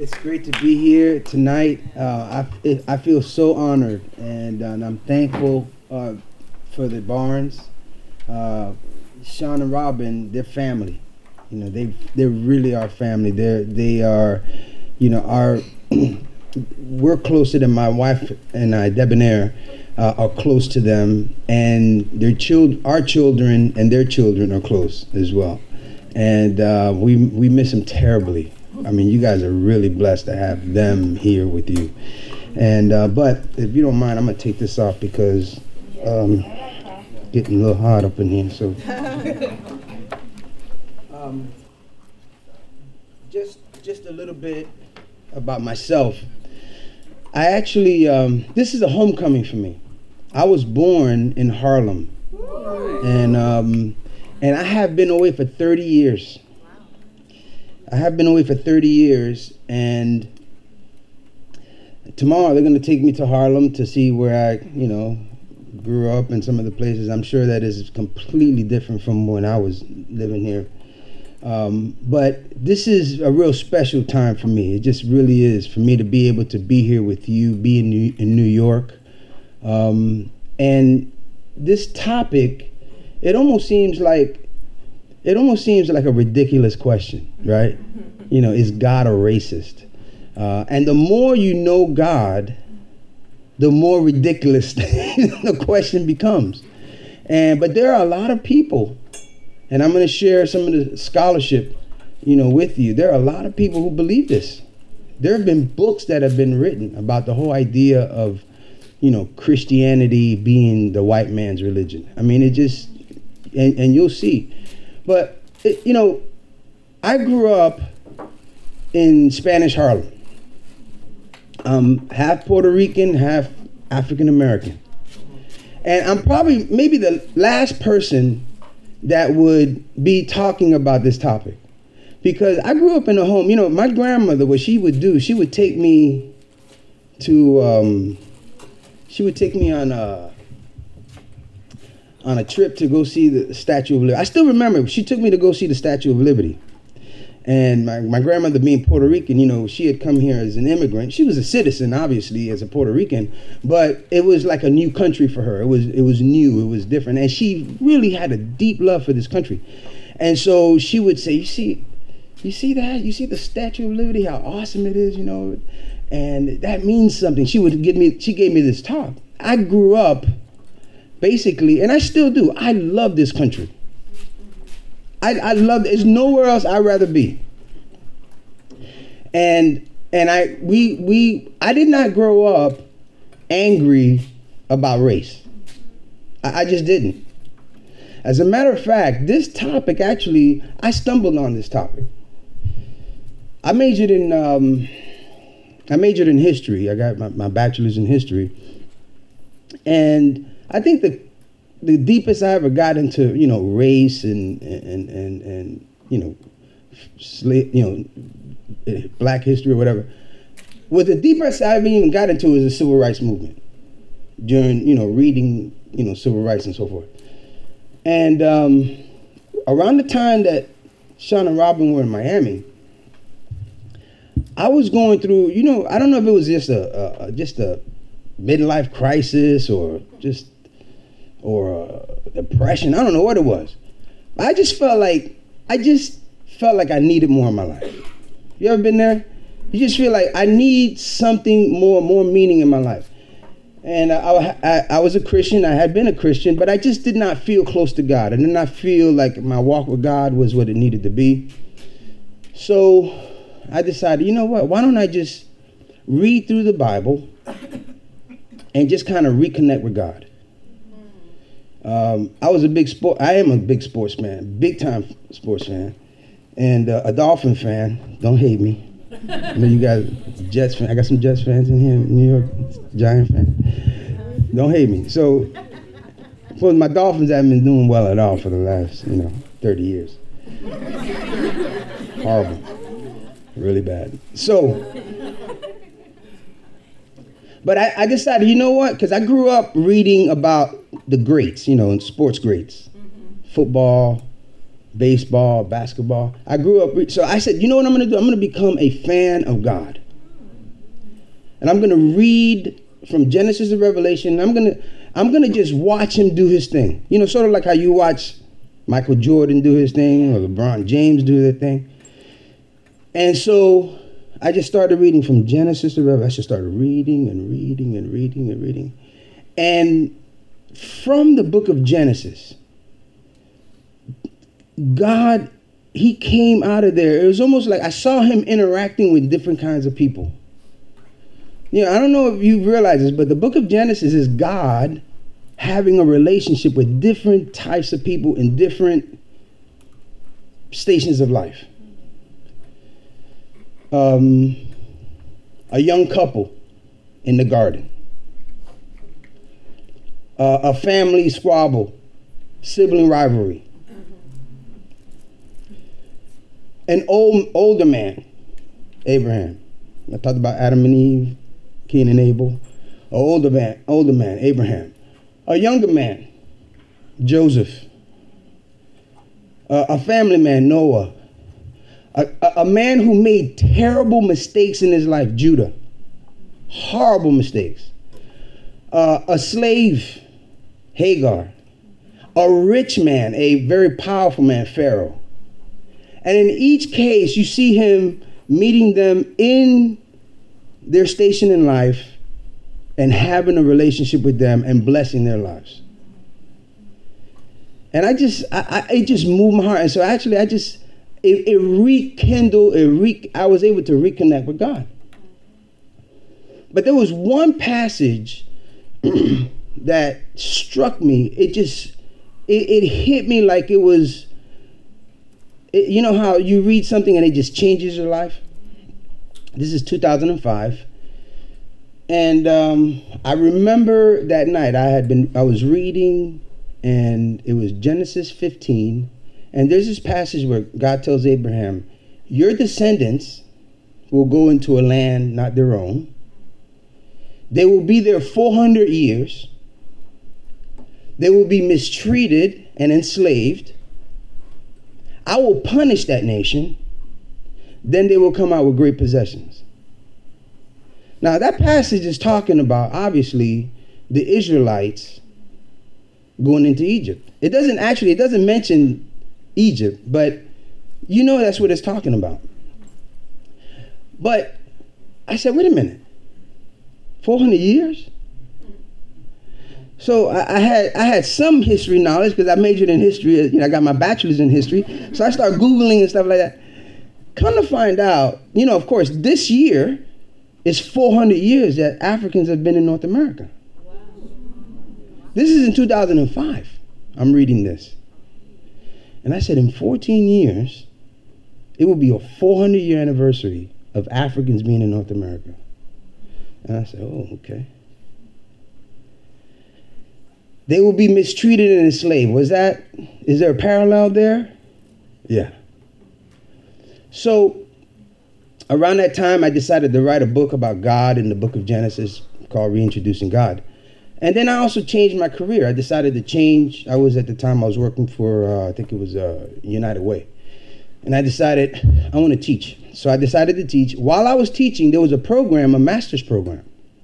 It's great to be here tonight. I feel so honored, and I'm thankful for the Barnes, uh, Sean and Robin. They're family. They really are family. They are, our we're closer than my wife and I, Debonair, are close to them, and our children and their children are close as well, and we miss them terribly. I mean, you guys are really blessed to have them here with you. And but if you don't mind, I'm gonna take this off because getting a little hot up in here. So just a little bit about myself. I actually this is a homecoming for me. I was born in Harlem, and I have been away for 30 years. I have been away for 30 years, and tomorrow they're going to take me to Harlem to see where I, grew up and some of the places. I'm sure that is completely different from when I was living here. But this is a real special time for me. It just really is for me to be able to be here with you, be in New York. And this topic, it almost seems like a ridiculous question, right? Is God a racist? And the more you know God, the more ridiculous the question becomes. But there are a lot of people, and I'm going to share some of the scholarship, with you. There are a lot of people who believe this. There have been books that have been written about the whole idea of, Christianity being the white man's religion. I mean, it just, and you'll see. But, I grew up in Spanish Harlem. Half Puerto Rican, half African American. And I'm probably maybe the last person that would be talking about this topic. Because I grew up in a home, my grandmother, what she would do, she would take me to, on a trip to go see the Statue of Liberty. I still remember, she took me to go see the Statue of Liberty. And my grandmother being Puerto Rican, she had come here as an immigrant. She was a citizen, obviously, as a Puerto Rican, but it was like a new country for her. It was new, it was different. And she really had a deep love for this country. And so she would say, you see that? You see the Statue of Liberty, how awesome it is, and that means something. She gave me this talk. I grew up basically, and I still do, I love this country. I love it. There's nowhere else I'd rather be. And I did not grow up angry about race. I just didn't. As a matter of fact, this topic actually, I stumbled on this topic. I majored in history. I got my bachelor's in history. And I think the deepest I ever got into, race and black history or whatever, was the deepest I ever even got into is the civil rights movement during, reading, civil rights and so forth. And around the time that Sean and Robin were in Miami, I was going through, I don't know if it was just a midlife crisis or depression. I don't know what it was. I just felt like I needed more in my life. You ever been there? You just feel like I need something more meaning in my life. And I was a Christian. I had been a Christian, but I just did not feel close to God. I did not feel like my walk with God was what it needed to be. So I decided, you know what? Why don't I just read through the Bible and just kind of reconnect with God? I am a big sports fan, big time sports fan, and a Dolphin fan. Don't hate me. I know you guys Jets fans. I got some Jets fans in here in New York, Giant fan. Don't hate me. So, my Dolphins haven't been doing well at all for the last, 30 years. Horrible. Really bad. So, but I decided, you know what? Because I grew up reading about the greats, and sports greats. Football, baseball, basketball. I grew up, so I said, you know what I'm going to do? I'm going to become a fan of God. And I'm going to read from Genesis to Revelation. I'm going to just watch him do his thing. You know, sort of like how you watch Michael Jordan do his thing or LeBron James do their thing. And so I just started reading from Genesis to Revelation. I just started reading and reading and reading and reading. And from the book of Genesis, God, he came out of there. It was almost like I saw him interacting with different kinds of people. You know, I don't know if you realize this, but the book of Genesis is God having a relationship with different types of people in different stations of life. A young couple in the garden. A family squabble, sibling rivalry. An older man, Abraham. I talked about Adam and Eve, Cain and Abel. An older man, Abraham. A younger man, Joseph. A family man, Noah. A man who made terrible mistakes in his life, Judah. Horrible mistakes. A slave, Hagar. A rich man, a very powerful man, Pharaoh. And in each case, you see him meeting them in their station in life and having a relationship with them and blessing their lives. And it just moved my heart. And so actually, it rekindled, I was able to reconnect with God. But there was one passage that struck me. It hit me like it was, you know how you read something and it just changes your life? This is 2005. And I remember that night I was reading, and it was Genesis 15. And there's this passage where God tells Abraham, your descendants will go into a land not their own. They will be there 400 years. They will be mistreated and enslaved. I will punish that nation. Then they will come out with great possessions. Now that passage is talking about, obviously, the Israelites going into Egypt. It doesn't mention Egypt, but you know that's what it's talking about. But I said, wait a minute, 400 years? So I had some history knowledge because I majored in history. You know, I got my bachelor's in history. So I started Googling and stuff like that. Come to find out, you know, of course, this year is 400 years that Africans have been in North America. Wow. This is in 2005. I'm reading this. And I said, in 14 years, it will be a 400-year anniversary of Africans being in North America. And I said, oh, okay. They will be mistreated and enslaved. Is there a parallel there? Yeah. So around that time, I decided to write a book about God in the book of Genesis called Reintroducing God. And then I also changed my career. I decided to change. At the time I was working for, I think it was United Way. And I decided I want to teach. So I decided to teach. While I was teaching, there was a master's program.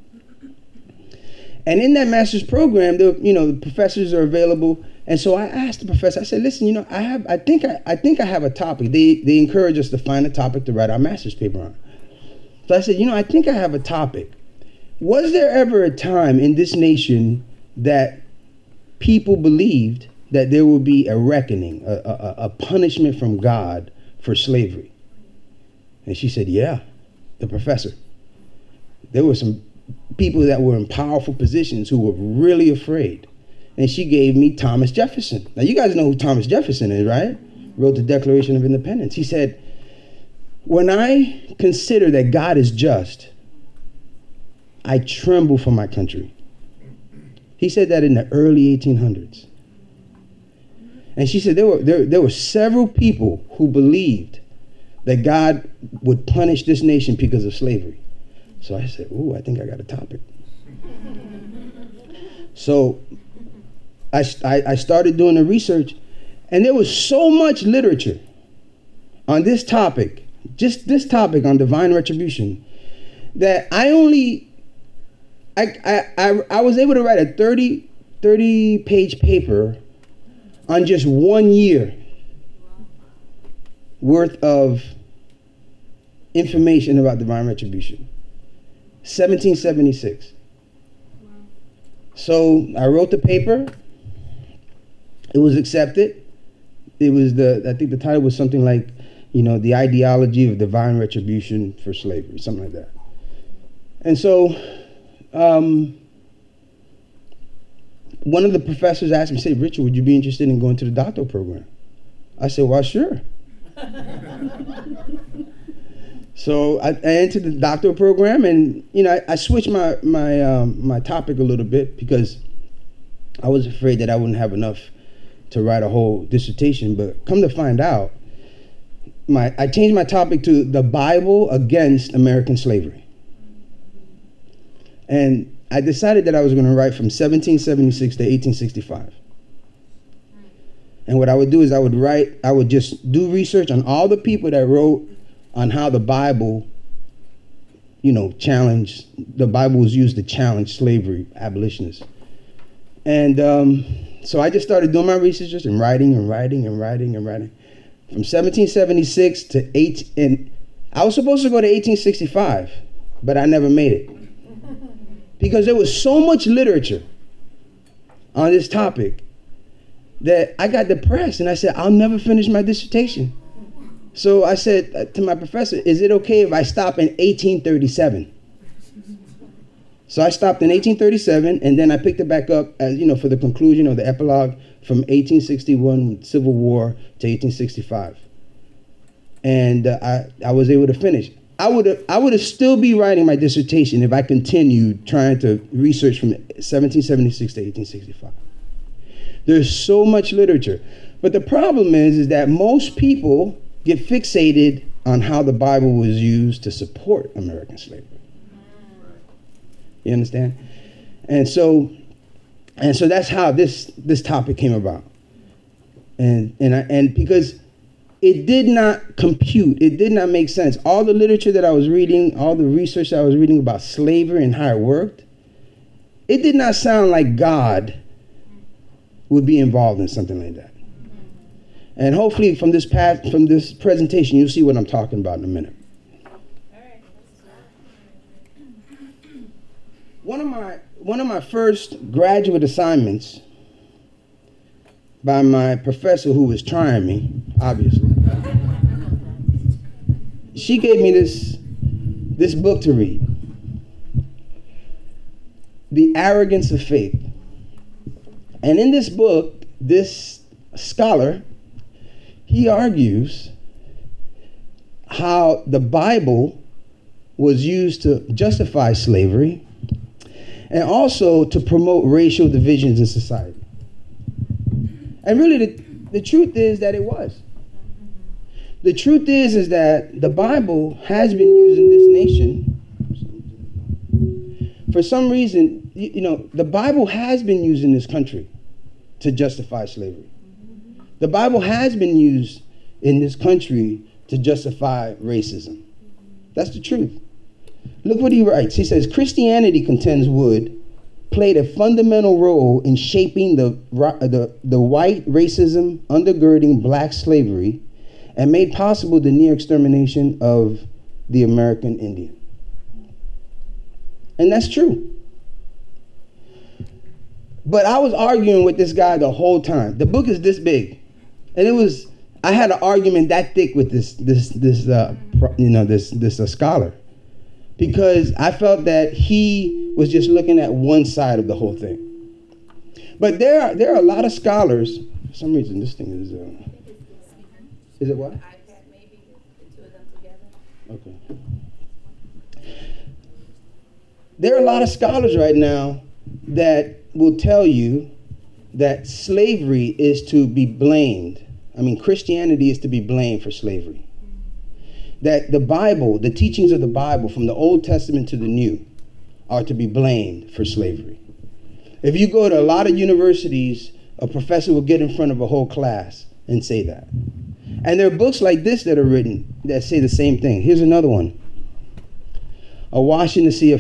And in that master's program, the professors are available. And so I asked the professor, I said, listen, I think I have a topic. They encourage us to find a topic to write our master's paper on. So I said, I think I have a topic. Was there ever a time in this nation that people believed that there would be a reckoning, a punishment from God for slavery? And she said, yeah, the professor. There were some people that were in powerful positions who were really afraid. And she gave me Thomas Jefferson. Now, you guys know who Thomas Jefferson is, right? Wrote the Declaration of Independence. He said, when I consider that God is just, I tremble for my country. He said that in the early 1800s. And she said there were several people who believed that God would punish this nation because of slavery. So I said, ooh, I think I got a topic. So I started doing the research, And there was so much literature on this topic, just this topic on divine retribution, that I was able to write a 30-page paper on just 1 year worth of information about divine retribution. 1776. So I wrote the paper. It was accepted. It was I think the title was something like, the ideology of divine retribution for slavery, something like that. And so one of the professors asked me, said, Richard, would you be interested in going to the doctoral program? I said, well, sure. So I entered the doctoral program, and I switched my topic a little bit because I was afraid that I wouldn't have enough to write a whole dissertation. But come to find out, I changed my topic to the Bible against American slavery. And I decided that I was going to write from 1776 to 1865. And what I would do is I would just do research on all the people that wrote on how the Bible, the Bible was used to challenge slavery, abolitionists. And so I just started doing my research and writing. From 1776 to and I was supposed to go to 1865, but I never made it. Because there was so much literature on this topic that I got depressed, and I said, I'll never finish my dissertation. So I said to my professor, is it okay if I stop in 1837? So I stopped in 1837, and then I picked it back up as, for the conclusion or the epilogue from 1861 Civil War to 1865. And I was able to finish. I would have still be writing my dissertation if I continued trying to research from 1776 to 1865. There's so much literature. But the problem is that most people get fixated on how the Bible was used to support American slavery. You understand? And so that's how this topic came about. And because it did not compute, it did not make sense. All the literature that I was reading, all the research that I was reading about slavery and how it worked, it did not sound like God would be involved in something like that. And hopefully from this presentation, you'll see what I'm talking about in a minute. One of my first graduate assignments by my professor, who was trying me, obviously, she gave me this book to read, The Arrogance of Faith. And in this book, this scholar, he argues how the Bible was used to justify slavery and also to promote racial divisions in society. And really, the truth is that it was. The truth is that the Bible has been used in this nation. For some reason, the Bible has been used in this country to justify slavery. The Bible has been used in this country to justify racism. That's the truth. Look what he writes. He says, Christianity, contends Wood, played a fundamental role in shaping the white racism undergirding black slavery and made possible the near extermination of the American Indian. And that's true. But I was arguing with this guy the whole time. The book is this big. And I had an argument that thick with this scholar, because I felt that he was just looking at one side of the whole thing. But there are a lot of scholars. For some reason, this thing is it what? iPad, maybe the two of them together. Okay. There are a lot of scholars right now that will tell you that slavery is to be blamed. Christianity is to be blamed for slavery. That the Bible, the teachings of the Bible from the Old Testament to the New, are to be blamed for slavery. If you go to a lot of universities, a professor will get in front of a whole class and say that. And there are books like this that are written that say the same thing. Here's another one. Awash in the Sea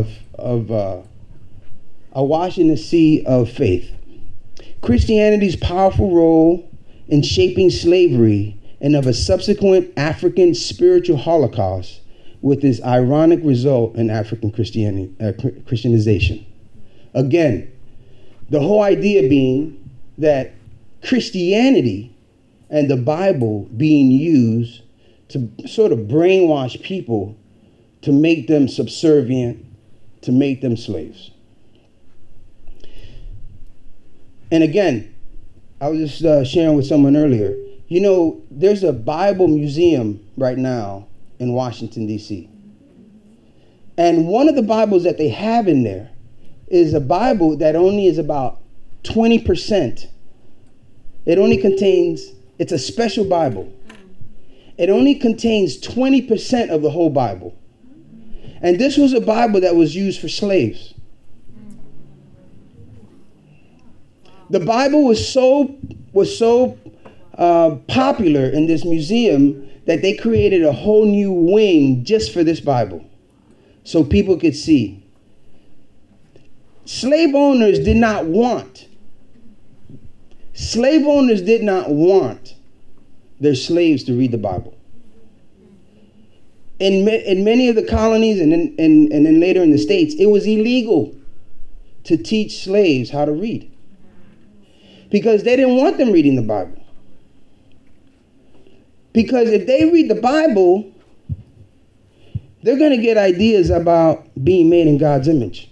of Faith. Christianity's powerful role in shaping slavery and of a subsequent African spiritual holocaust with its ironic result in African Christianization. Again, the whole idea being that Christianity and the Bible being used to sort of brainwash people to make them subservient, to make them slaves. And again, I was just sharing with someone earlier, you know, there's a Bible museum right now in Washington, D.C. And one of the Bibles that they have in there is a Bible that only is about 20%. It's a special Bible. It only contains 20% of the whole Bible. And this was a Bible that was used for slaves. The Bible was so popular in this museum that they created a whole new wing just for this Bible, so people could see. Slave owners did not want their slaves to read the Bible. In many of the colonies and then later in the States, it was illegal to teach slaves how to read because they didn't want them reading the Bible. Because if they read the Bible, they're going to get ideas about being made in God's image,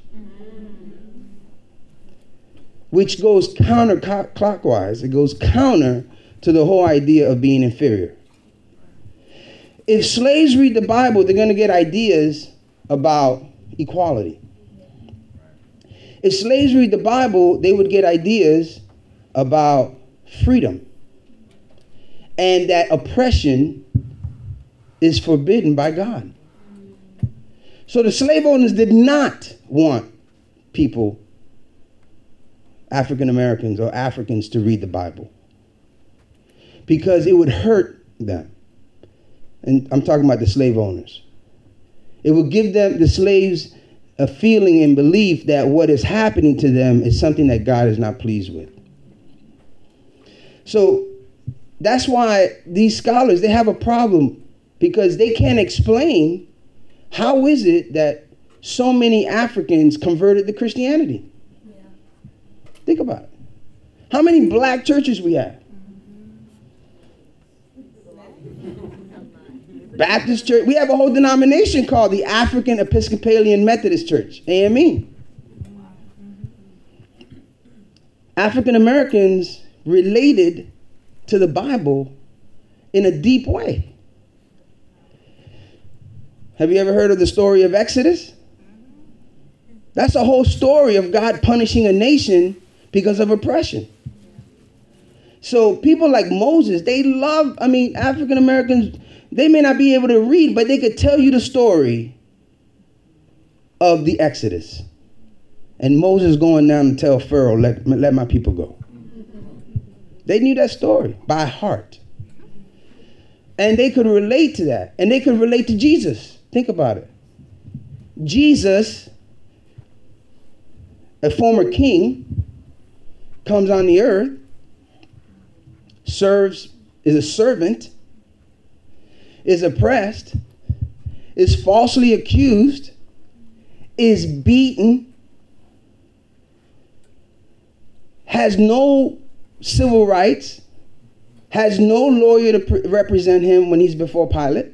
which goes counterclockwise. It goes counter to the whole idea of being inferior. If slaves read the Bible, they're going to get ideas about equality. If slaves read the Bible, they would get ideas about freedom. And that oppression is forbidden by God. So the slave owners did not want people, African Americans or Africans, to read the Bible because it would hurt them. And I'm talking about the slave owners. It would give them, the slaves, a feeling and belief that what is happening to them is something that God is not pleased with. So that's why these scholars, they have a problem because they can't explain how is it that so many Africans converted to Christianity. Yeah. Think about it. How many black churches we have? Baptist church. We have a whole denomination called the African Episcopalian Methodist Church, AME. African Americans related to the Bible in a deep way. Have you ever heard of the story of Exodus? That's a whole story of God punishing a nation because of oppression. So people like Moses, African Americans, they may not be able to read, but they could tell you the story of the Exodus. And Moses going down to tell Pharaoh, let my people go. They knew that story by heart. And they could relate to that. And they could relate to Jesus. Think about it. Jesus, a former king, comes on the earth, is a servant, is oppressed, is falsely accused, is beaten, has no civil rights, has no lawyer to represent him when he's before Pilate,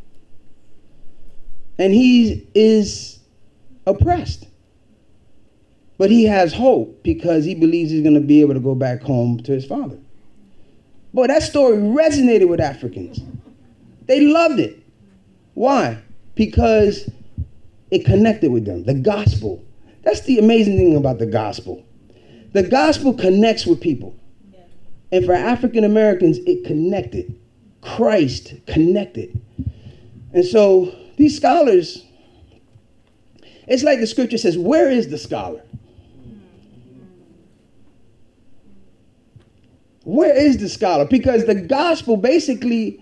and he is oppressed. But he has hope because he believes he's going to be able to go back home to his father. Boy, that story resonated with Africans. They loved it. Why? Because it connected with them. The gospel. That's the amazing thing about the gospel. The gospel connects with people. And for African Americans, it connected. Christ connected. And so these scholars, it's like the scripture says, where is the scholar? Where is the scholar? Because the gospel basically,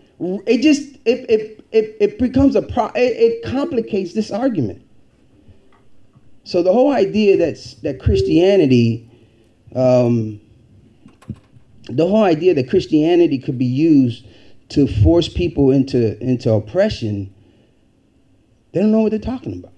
it becomes it complicates this argument. So the whole idea that Christianity, the whole idea that Christianity could be used to force people into oppression, they don't know what they're talking about.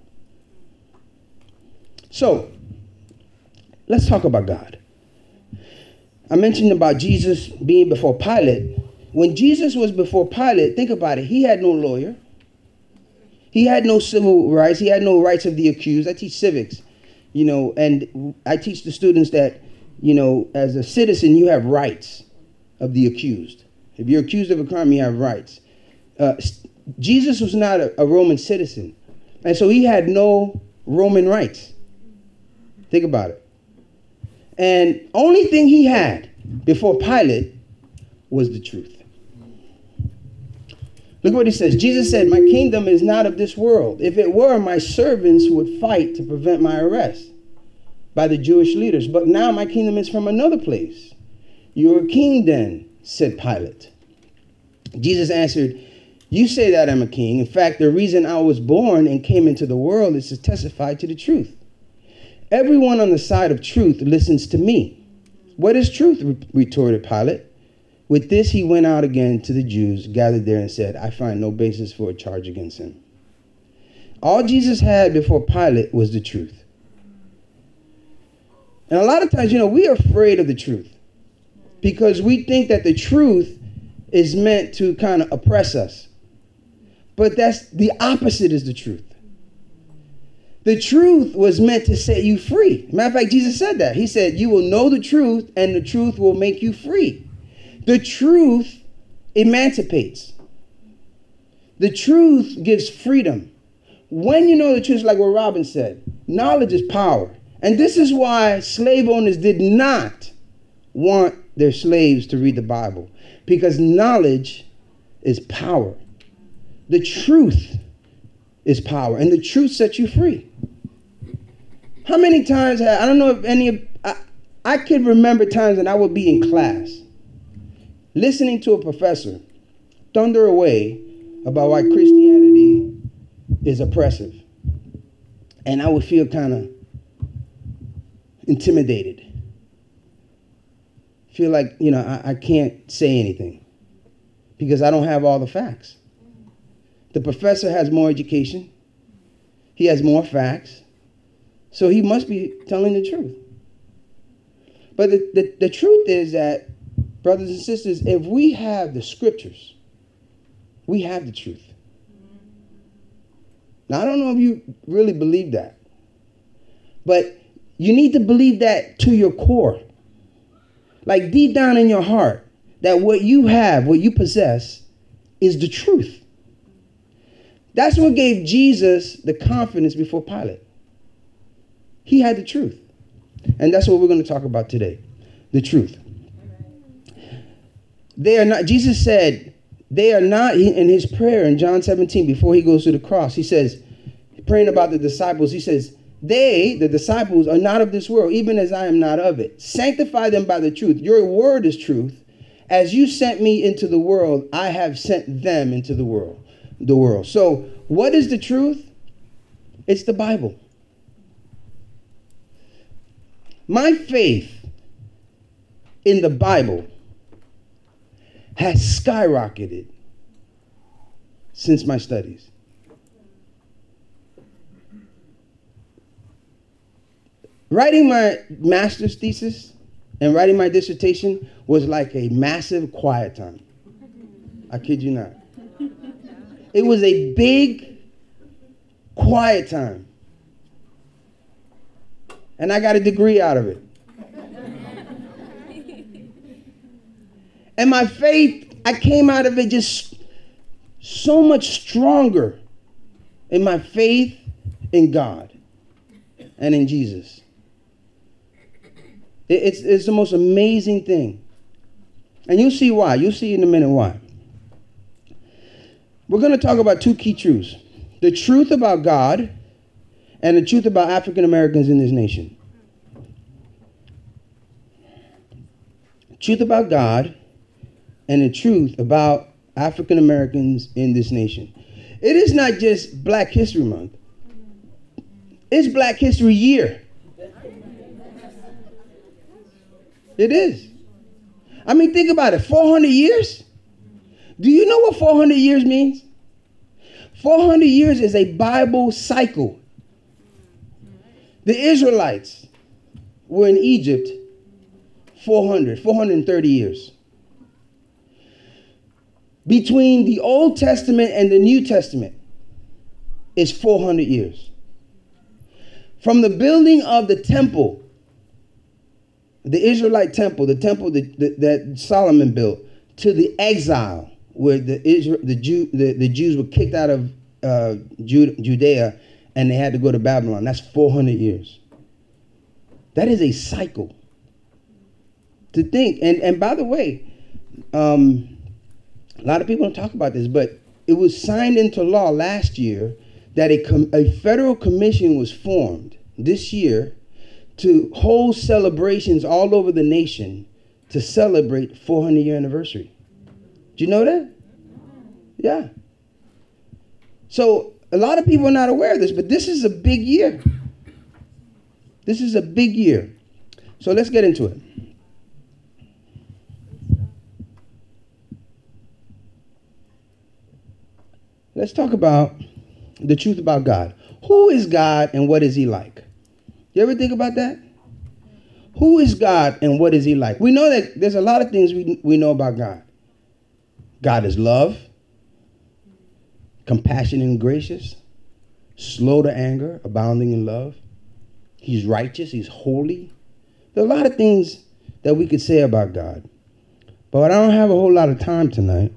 So let's talk about God. I mentioned about Jesus being before Pilate. When Jesus was before Pilate, think about it. He had no lawyer. He had no civil rights. He had no rights of the accused. I teach civics, and I teach the students that, as a citizen, you have rights of the accused. If you're accused of a crime, you have rights. Jesus was not a Roman citizen, and so he had no Roman rights. Think about it. And only thing he had before Pilate was the truth. Look what he says. Jesus said, "My kingdom is not of this world. If it were, my servants would fight to prevent my arrest by the Jewish leaders. But now my kingdom is from another place." "You're a king then," said Pilate. Jesus answered, "You say that I'm a king. In fact, the reason I was born and came into the world is to testify to the truth. Everyone on the side of truth listens to me." "What is truth?" retorted Pilate. With this, he went out again to the Jews gathered there and said, "I find no basis for a charge against him." All Jesus had before Pilate was the truth. And a lot of times, we are afraid of the truth because we think that the truth is meant to kind of oppress us. But that's the opposite is the truth. The truth was meant to set you free. Matter of fact, Jesus said that. He said, "You will know the truth and the truth will make you free." The truth emancipates. The truth gives freedom. When you know the truth, like what Robin said, knowledge is power. And this is why slave owners did not want their slaves to read the Bible, because knowledge is power. The truth is power, and the truth sets you free. How many times, I don't know if I can remember times when I would be in class listening to a professor thunder away about why Christianity is oppressive. And I would feel kind of intimidated. Feel like, I can't say anything because I don't have all the facts. The professor has more education. He has more facts. So he must be telling the truth. But the truth is that, brothers and sisters, if we have the scriptures, we have the truth. Now, I don't know if you really believe that, but you need to believe that to your core. Like deep down in your heart, that what you have, what you possess, is the truth. That's what gave Jesus the confidence before Pilate. He had the truth. And that's what we're going to talk about today, the truth. They are not, Jesus said, they are not, in his prayer in John 17, before he goes to the cross, he says, praying about the disciples, he says, they, the disciples, are not of this world, even as I am not of it. Sanctify them by the truth. Your word is truth. As you sent me into the world, I have sent them into the world. So what is the truth? It's the Bible. My faith in the Bible has skyrocketed since my studies. Writing my master's thesis and writing my dissertation was like a massive quiet time. I kid you not. It was a big, quiet time. And I got a degree out of it. And my faith, I came out of it just so much stronger in my faith in God and in Jesus. It's the most amazing thing. And you'll see why. You'll see in a minute why. We're going to talk about two key truths. The truth about God and the truth about African Americans in this nation. Truth about God and the truth about African Americans in this nation. It is not just Black History Month. It's Black History Year. It is. I mean, think about it. 400 years? Do you know what 400 years means? 400 years is a Bible cycle. The Israelites were in Egypt 430 years. Between the Old Testament and the New Testament is 400 years. From the building of the temple, the Israelite temple, the temple that Solomon built, to the exile where the Jews were kicked out of Judea and they had to go to Babylon. That's 400 years. That is a cycle. To think, and by the way, a lot of people don't talk about this, but it was signed into law last year that a federal commission was formed this year to hold celebrations all over the nation to celebrate 400-year anniversary. Do you know that? Yeah. So a lot of people are not aware of this, but this is a big year. This is a big year. So let's get into it. Let's talk about the truth about God. Who is God and what is he like? You ever think about that? Who is God and what is he like? We know that there's a lot of things we know about God. God is love, compassionate and gracious, slow to anger, abounding in love. He's righteous, he's holy. There are a lot of things that we could say about God. But I don't have a whole lot of time tonight.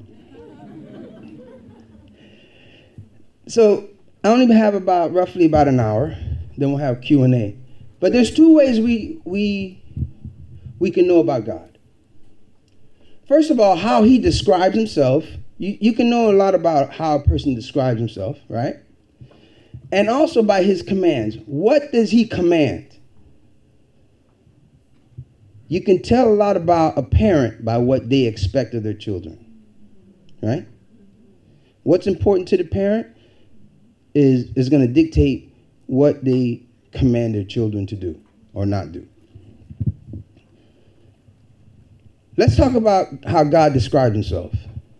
So I only have roughly about an hour. Then we'll have Q&A. But there's two ways we can know about God. First of all, how he describes himself. You can know a lot about how a person describes himself, right? And also by his commands. What does he command? You can tell a lot about a parent by what they expect of their children, right? What's important to the parent is going to dictate what they command their children to do or not do. Let's talk about how God described himself.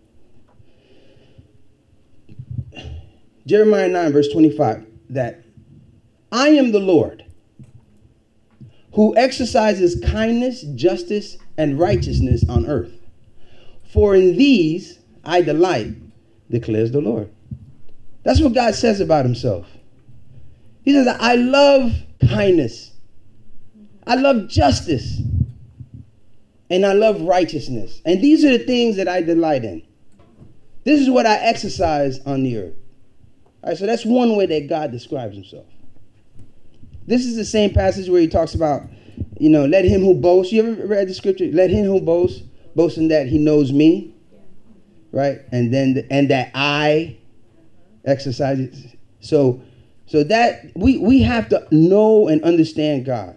Jeremiah 9, verse 25, that I am the Lord who exercises kindness, justice, and righteousness on earth. For in these I delight, declares the Lord. That's what God says about himself. He says, I love kindness. I love justice. And I love righteousness. And these are the things that I delight in. This is what I exercise on the earth. All right, so that's one way that God describes himself. This is the same passage where he talks about, let him who boasts. You ever read the scripture? Let him who boasts, boast in that he knows me. Right? And that I exercise it. So that we have to know and understand God.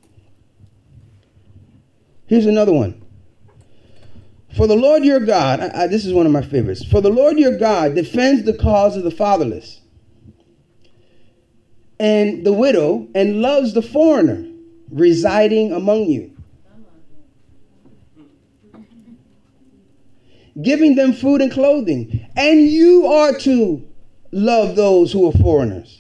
Here's another one. For the Lord your God, this is one of my favorites. For the Lord your God defends the cause of the fatherless and the widow and loves the foreigner residing among you, giving them food and clothing. And you are to love those who are foreigners.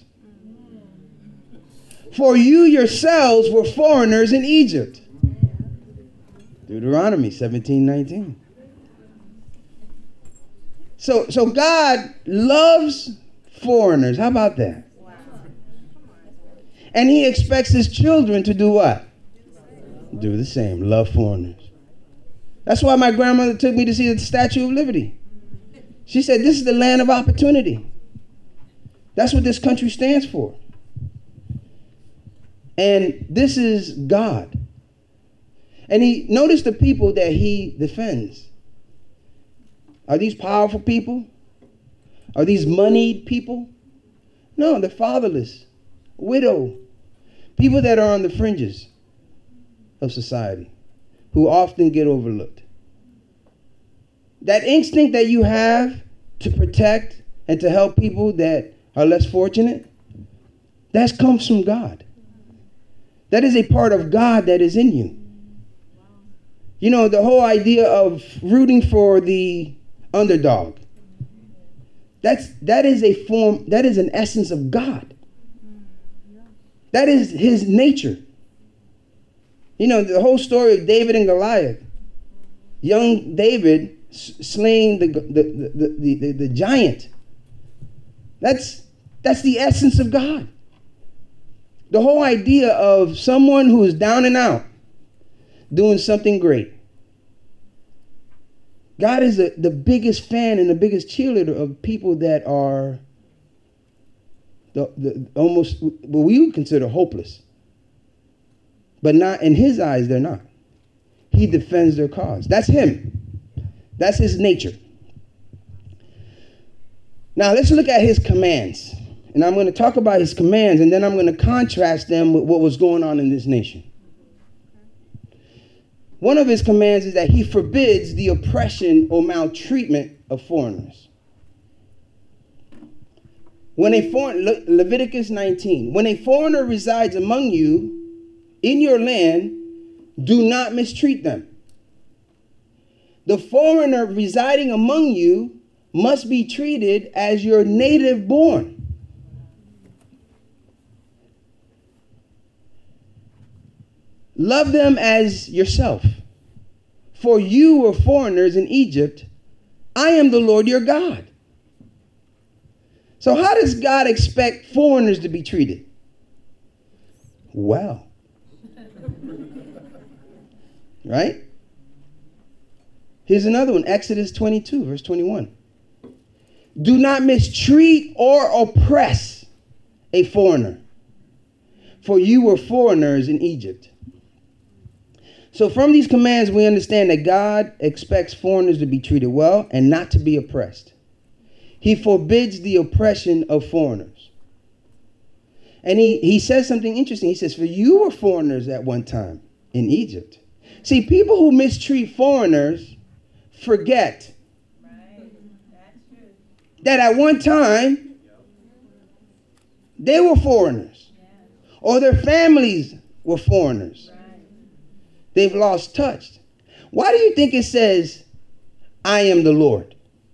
For you yourselves were foreigners in Egypt. Deuteronomy 17:19. So God loves foreigners. How about that? Wow. And he expects his children to do what? Do the same. Love foreigners. That's why my grandmother took me to see the Statue of Liberty. She said, this is the land of opportunity. That's what this country stands for. And this is God. And he noticed the people that he defends. Are these powerful people? Are these moneyed people? No, they're fatherless, widow, people that are on the fringes of society, who often get overlooked. That instinct that you have to protect and to help people that are less fortunate, that comes from God. That is a part of God that is in you. You know, the whole idea of rooting for the underdog, that is a form, that is an essence of God. That is his nature. You know, the whole story of David and Goliath. Young David slaying the giant. That's the essence of God. The whole idea of someone who is down and out doing something great. God is the biggest fan and the biggest cheerleader of people that are the almost what we would consider hopeless. But not in his eyes, they're not. He defends their cause. That's him. That's his nature. Now let's look at his commands. And I'm going to talk about his commands, and then I'm going to contrast them with what was going on in this nation. One of his commands is that he forbids the oppression or maltreatment of foreigners. Leviticus 19, when a foreigner resides among you in your land, do not mistreat them. The foreigner residing among you must be treated as your native born. Love them as yourself. For you were foreigners in Egypt. I am the Lord your God. So how does God expect foreigners to be treated? Well. Right? Here's another one. Exodus 22, verse 21. Do not mistreat or oppress a foreigner. For you were foreigners in Egypt. So from these commands, we understand that God expects foreigners to be treated well and not to be oppressed. He forbids the oppression of foreigners. And he says something interesting. He says, for you were foreigners at one time in Egypt. See, people who mistreat foreigners forget that at one time they were foreigners or their families were foreigners. They've lost touch. Why do you think it says, I am the Lord?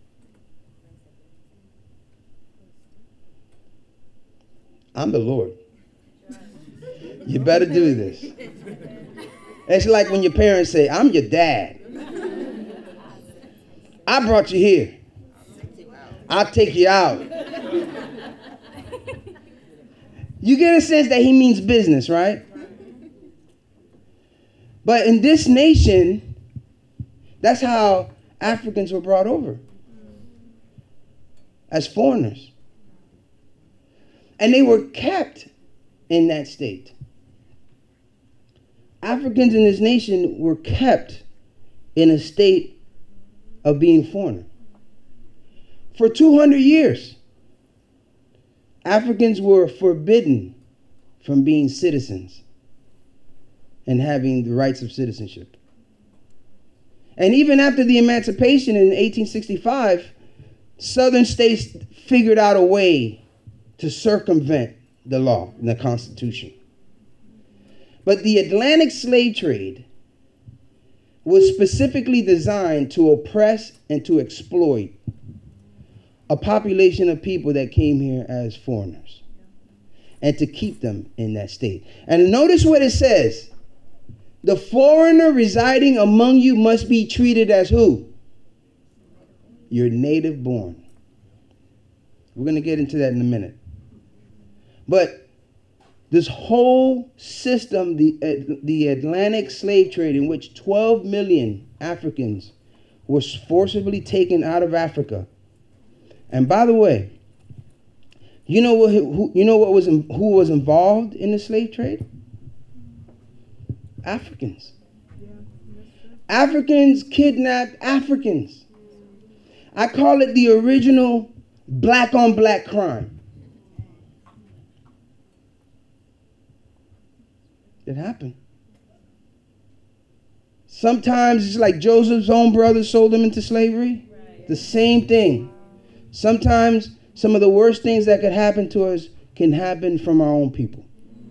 I'm the Lord. You better do this. It's like when your parents say, I'm your dad. I brought you here. I'll take you out. You get a sense that he means business, right? But in this nation, that's how Africans were brought over. As foreigners. And they were kept in that state. Africans in this nation were kept in a state of being foreigner. For 200 years, Africans were forbidden from being citizens and having the rights of citizenship. And even after the emancipation in 1865, Southern states figured out a way to circumvent the law and the Constitution. But the Atlantic slave trade was specifically designed to oppress and to exploit a population of people that came here as foreigners and to keep them in that state. And notice what it says. The foreigner residing among you must be treated as who? Your native born. We're going to get into that in a minute. But this whole system, the Atlantic slave trade, in which 12 million Africans were forcibly taken out of Africa. And by the way, who was involved in the slave trade? Africans. Africans kidnapped Africans. I call it the original black on black crime. It happened. Sometimes it's like Joseph's own brothers sold him into slavery. Right. The same thing. Sometimes some of the worst things that could happen to us can happen from our own people.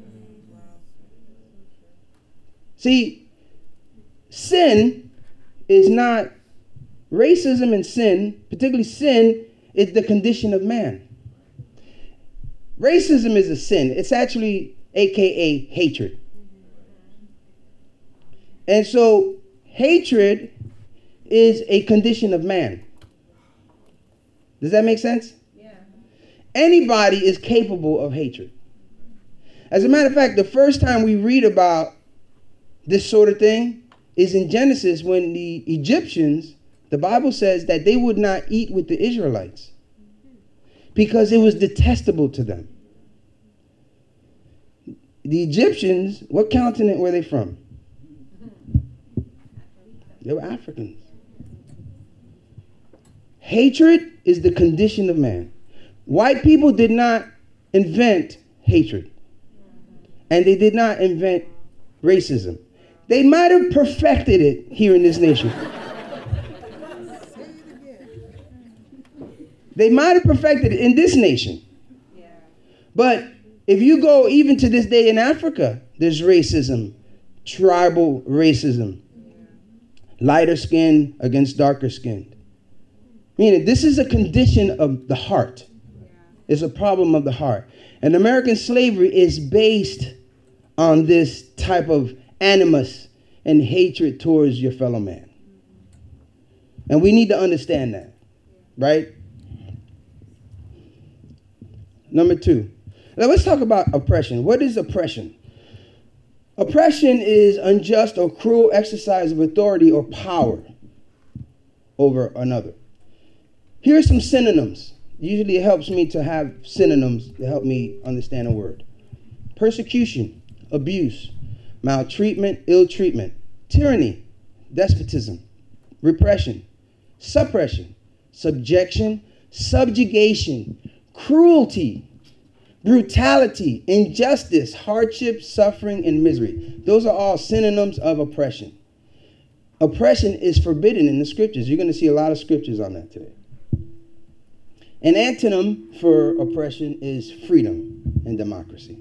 See, sin is not racism, and sin, particularly sin, is the condition of man. Racism is a sin. It's actually AKA hatred. And so hatred is a condition of man. Does that make sense? Yeah. Anybody is capable of hatred. As a matter of fact, the first time we read about this sort of thing is in Genesis, when the Egyptians, the Bible says that they would not eat with the Israelites because it was detestable to them. The Egyptians, what continent were they from? They were Africans. Hatred is the condition of man. White people did not invent hatred. And they did not invent racism. They might have perfected it here in this nation. They might have perfected it in this nation. Yeah. But if you go even to this day in Africa, there's racism, tribal racism, lighter skin against darker skinned. Meaning this is a condition of the heart. It's a problem of the heart. And American slavery is based on this type of animus and hatred towards your fellow man. And we need to understand that, right? Number 2. Now let's talk about oppression. What is oppression? Oppression is unjust or cruel exercise of authority or power over another. Here are some synonyms. Usually it helps me to have synonyms to help me understand a word. Persecution, abuse, maltreatment, ill treatment, tyranny, despotism, repression, suppression, subjection, subjugation, cruelty, brutality, injustice, hardship, suffering, and misery. Those are all synonyms of oppression. Oppression is forbidden in the scriptures. You're going to see a lot of scriptures on that today. An antonym for oppression is freedom and democracy.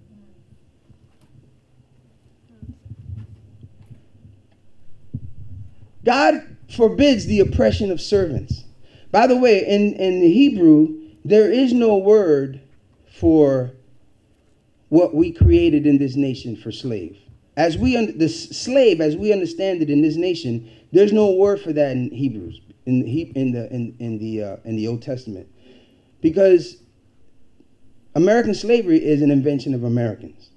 God forbids the oppression of servants. By the way, in the Hebrew, there is no word for what we created in this nation for slave. As we slave, as we understand it in this nation, there's no word for that in Hebrews, in the Old Testament, because American slavery is an invention of Americans.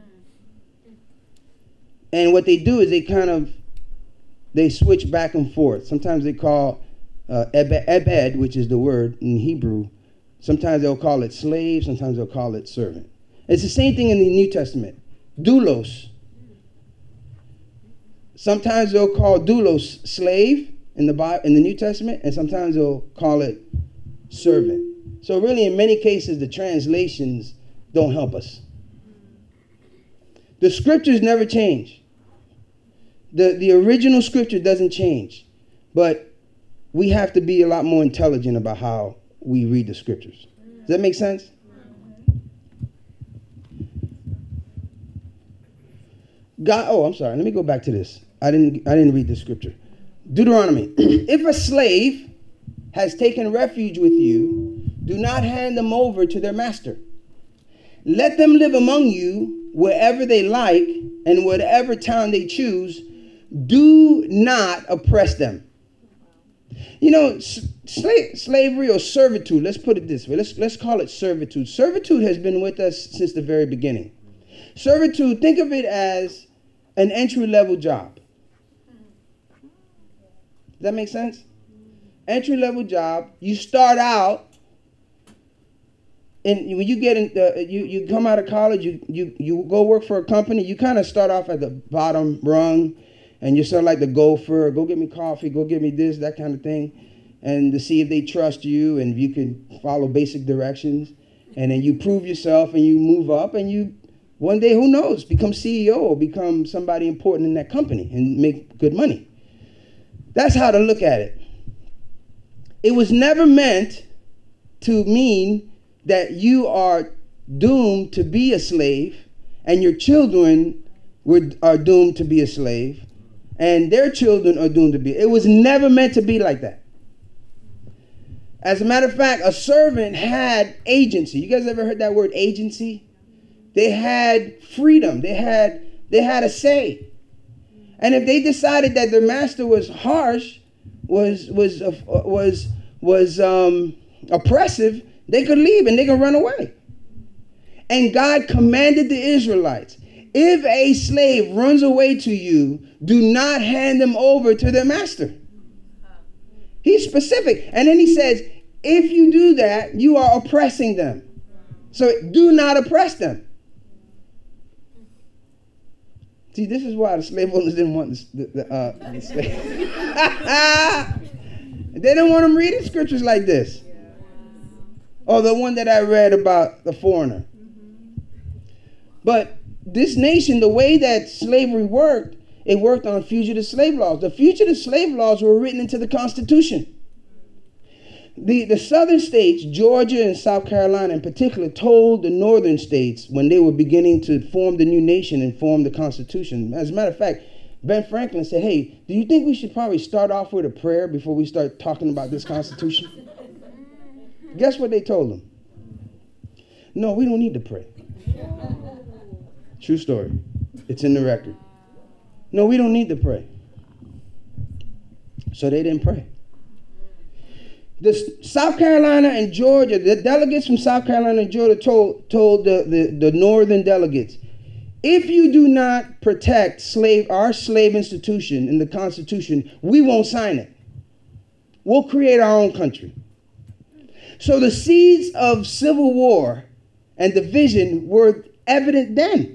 And what they do is they switch back and forth. Sometimes they call ebed, which is the word in Hebrew. Sometimes they'll call it slave. Sometimes they'll call it servant. It's the same thing in the New Testament. Doulos. Sometimes they'll call doulos slave in the New Testament, and sometimes they'll call it servant. So really, in many cases, the translations don't help us. The scriptures never change. The original scripture doesn't change, but we have to be a lot more intelligent about how we read the scriptures. Does that make sense? I'm sorry. Let me go back to this. I didn't read the scripture. Deuteronomy. If a slave has taken refuge with you, do not hand them over to their master. Let them live among you wherever they like and whatever town they choose. Do not oppress them. You know, slavery or servitude, let's put it this way. Let's call it servitude. Servitude has been with us since the very beginning. Servitude, think of it as an entry-level job. Does that make sense? Entry-level job. You start out, and when you get in, you come out of college, you go work for a company. You kind of start off at the bottom rung, and you're sort of like the gopher. Go get me coffee. Go get me this, that kind of thing, and to see if they trust you and if you can follow basic directions. And then you prove yourself, and you move up, and you one day, who knows, become CEO or become somebody important in that company and make good money. That's how to look at it. It was never meant to mean that you are doomed to be a slave and your children are doomed to be a slave and their children are doomed to be. It was never meant to be like that. As a matter of fact, a servant had agency. You guys ever heard that word, agency? They had freedom. They had a say. And if they decided that their master was harsh, was oppressive, they could leave and they could run away. And God commanded the Israelites, if a slave runs away to you, do not hand them over to their master. He's specific. And then he says, if you do that, you are oppressing them. So do not oppress them. See, this is why the slave owners didn't want the slave. They didn't want them reading scriptures like this. Or the one that I read about the foreigner. But this nation, the way that slavery worked, it worked on fugitive slave laws. The fugitive slave laws were written into the Constitution. The southern states, Georgia and South Carolina in particular, told the northern states when they were beginning to form the new nation and form the Constitution. As a matter of fact, Ben Franklin said, hey, do you think we should probably start off with a prayer before we start talking about this Constitution? Guess what they told him? No, we don't need to pray. True story. It's in the record. No, we don't need to pray. So they didn't pray. The South Carolina and Georgia, the delegates from South Carolina and Georgia told the northern delegates, if you do not protect our slave institution in the Constitution, we won't sign it. We'll create our own country. So the seeds of civil war and division were evident then.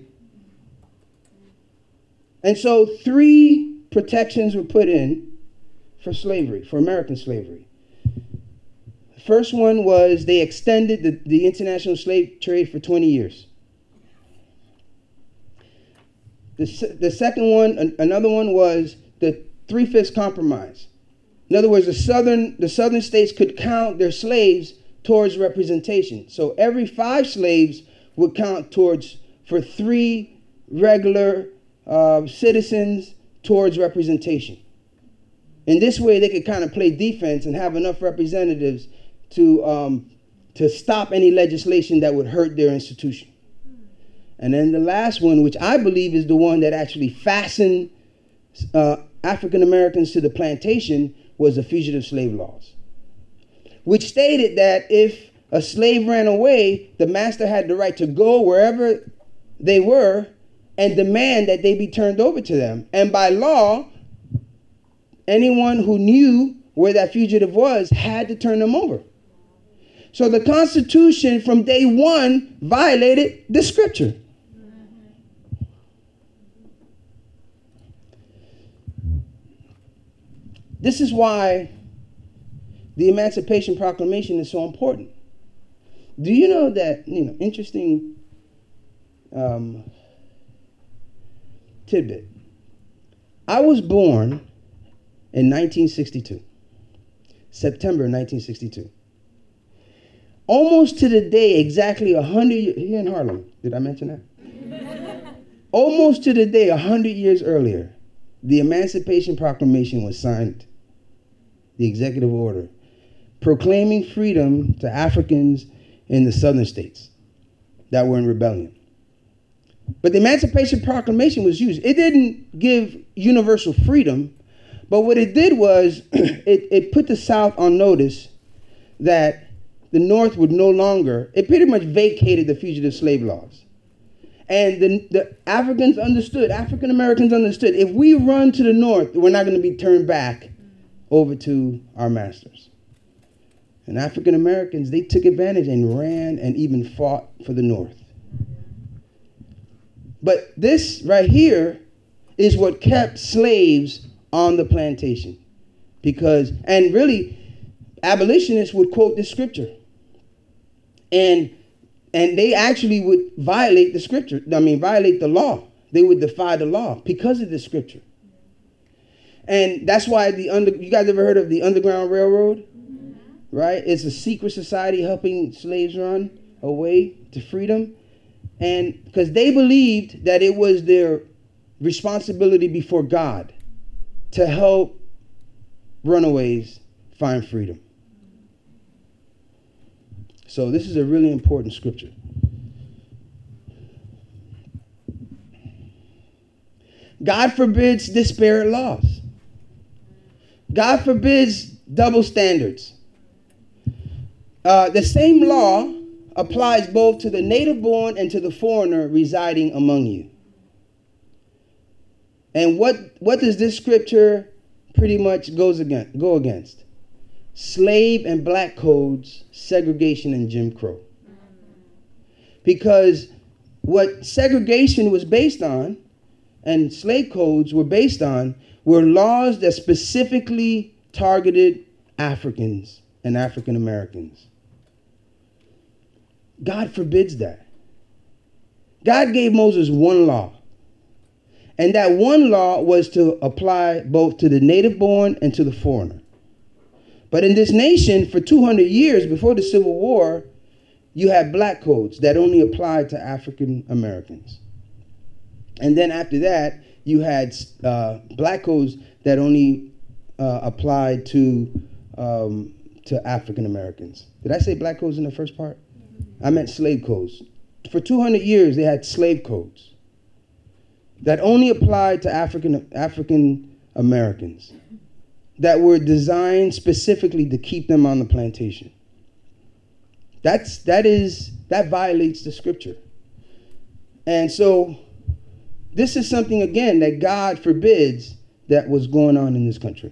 And so 3 protections were put in for slavery, for American slavery. The first one was they extended the international slave trade for 20 years. The second one, another one was the 3/5 compromise. In other words, the southern states could count their slaves towards representation. So every 5 slaves would count for 3 regular citizens towards representation. In this way, they could kind of play defense and have enough representatives to stop any legislation that would hurt their institution. And then the last one, which I believe is the one that actually fastened African Americans to the plantation, was the fugitive slave laws, which stated that if a slave ran away, the master had the right to go wherever they were and demand that they be turned over to them. And by law, anyone who knew where that fugitive was had to turn them over. So the Constitution from day one violated the scripture. This is why the Emancipation Proclamation is so important. Do you know that, interesting tidbit. I was born in 1962, September 1962. Almost to the day, exactly 100 years, here in Harlem, did I mention that? Almost to the day, 100 years earlier, the Emancipation Proclamation was signed, the executive order, proclaiming freedom to Africans in the southern states that were in rebellion. But the Emancipation Proclamation was used. It didn't give universal freedom, but what it did was it put the South on notice that the North would no longer, it pretty much vacated the fugitive slave laws. And the African Americans understood, if we run to the North, we're not going to be turned back over to our masters. And African Americans, they took advantage and ran and even fought for the North. But this right here is what kept slaves on the plantation. And really, abolitionists would quote this scripture. And And they actually would violate the scripture. Violate the law. They would defy the law because of the scripture. And that's why you guys ever heard of the Underground Railroad? Right? It's a secret society helping slaves run away to freedom. And because they believed that it was their responsibility before God to help runaways find freedom. So this is a really important scripture. God forbids disparate laws. God forbids double standards. The same law applies both to the native born and to the foreigner residing among you. And what does this scripture pretty much go against? Slave and black codes, segregation, and Jim Crow. Because what segregation was based on and slave codes were based on were laws that specifically targeted Africans and African Americans. God forbids that. God gave Moses one law. And that one law was to apply both to the native born and to the foreigner. But in this nation, for 200 years before the Civil War, you had black codes that only applied to African Americans. And then after that, you had black codes that only applied to African Americans. Did I say black codes in the first part? I meant slave codes. For 200 years, they had slave codes that only applied to African Americans, that were designed specifically to keep them on the plantation. That violates the scripture. And so this is something, again, that God forbids that was going on in this country.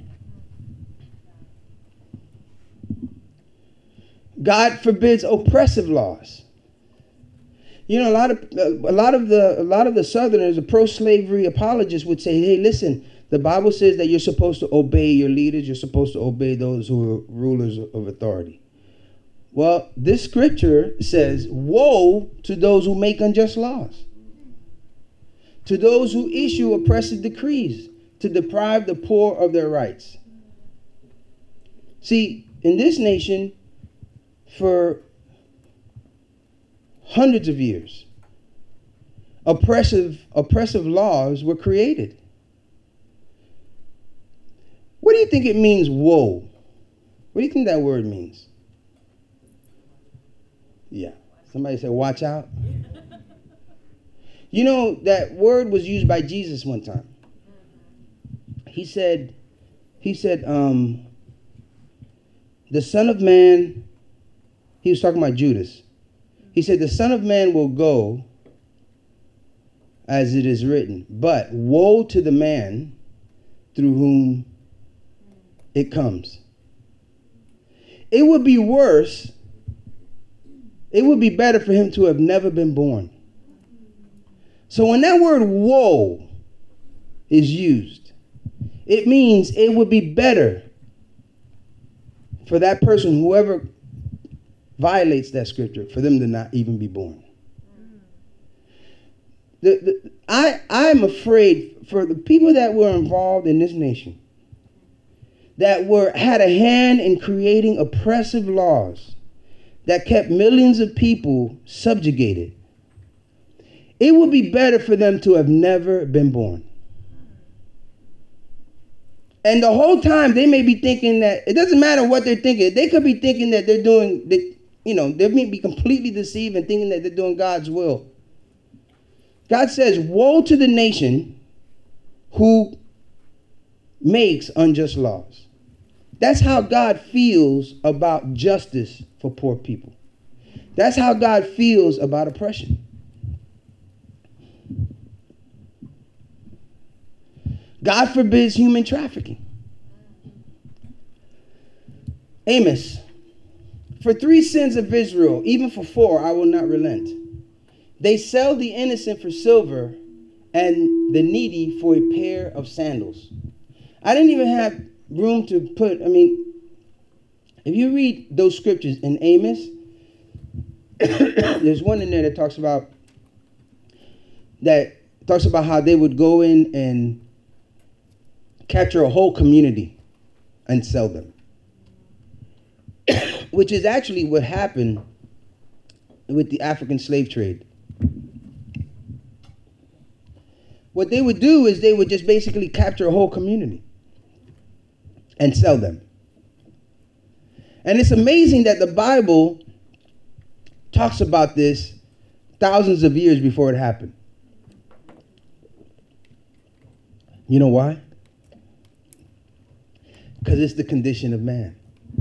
God forbids oppressive laws. You know, a lot of the Southerners, the pro-slavery apologists would say, hey, listen, the Bible says that you're supposed to obey your leaders. You're supposed to obey those who are rulers of authority. Well, this scripture says, woe to those who make unjust laws, to those who issue oppressive decrees to deprive the poor of their rights. See, in this nation, for hundreds of years, oppressive laws were created. What do you think it means, woe? What do you think that word means? Yeah. Somebody said, watch out. You know, that word was used by Jesus one time. He said, the Son of Man, he was talking about Judas. He said, the Son of Man will go as it is written, but woe to the man through whom it comes. It would be worse. It would be better for him to have never been born. So when that word woe is used, it means it would be better for that person, whoever violates that scripture, for them to not even be born. I'm afraid for the people that were involved in this nation, that had a hand in creating oppressive laws that kept millions of people subjugated. It would be better for them to have never been born. And the whole time they may be thinking that, it doesn't matter what they're thinking. They could be thinking that they're doing, they may be completely deceived and thinking that they're doing God's will. God says, woe to the nation who makes unjust laws. That's how God feels about justice for poor people. That's how God feels about oppression. God forbids human trafficking. Amos, for 3 sins of Israel, even for 4, I will not relent. They sell the innocent for silver and the needy for a pair of sandals. I didn't even have room to put, if you read those scriptures in Amos, there's one in there that talks about how they would go in and capture a whole community and sell them, which is actually what happened with the African slave trade. What they would do is they would just basically capture a whole community and sell them. And it's amazing that the Bible talks about this thousands of years before it happened. You know why? Because it's the condition of man.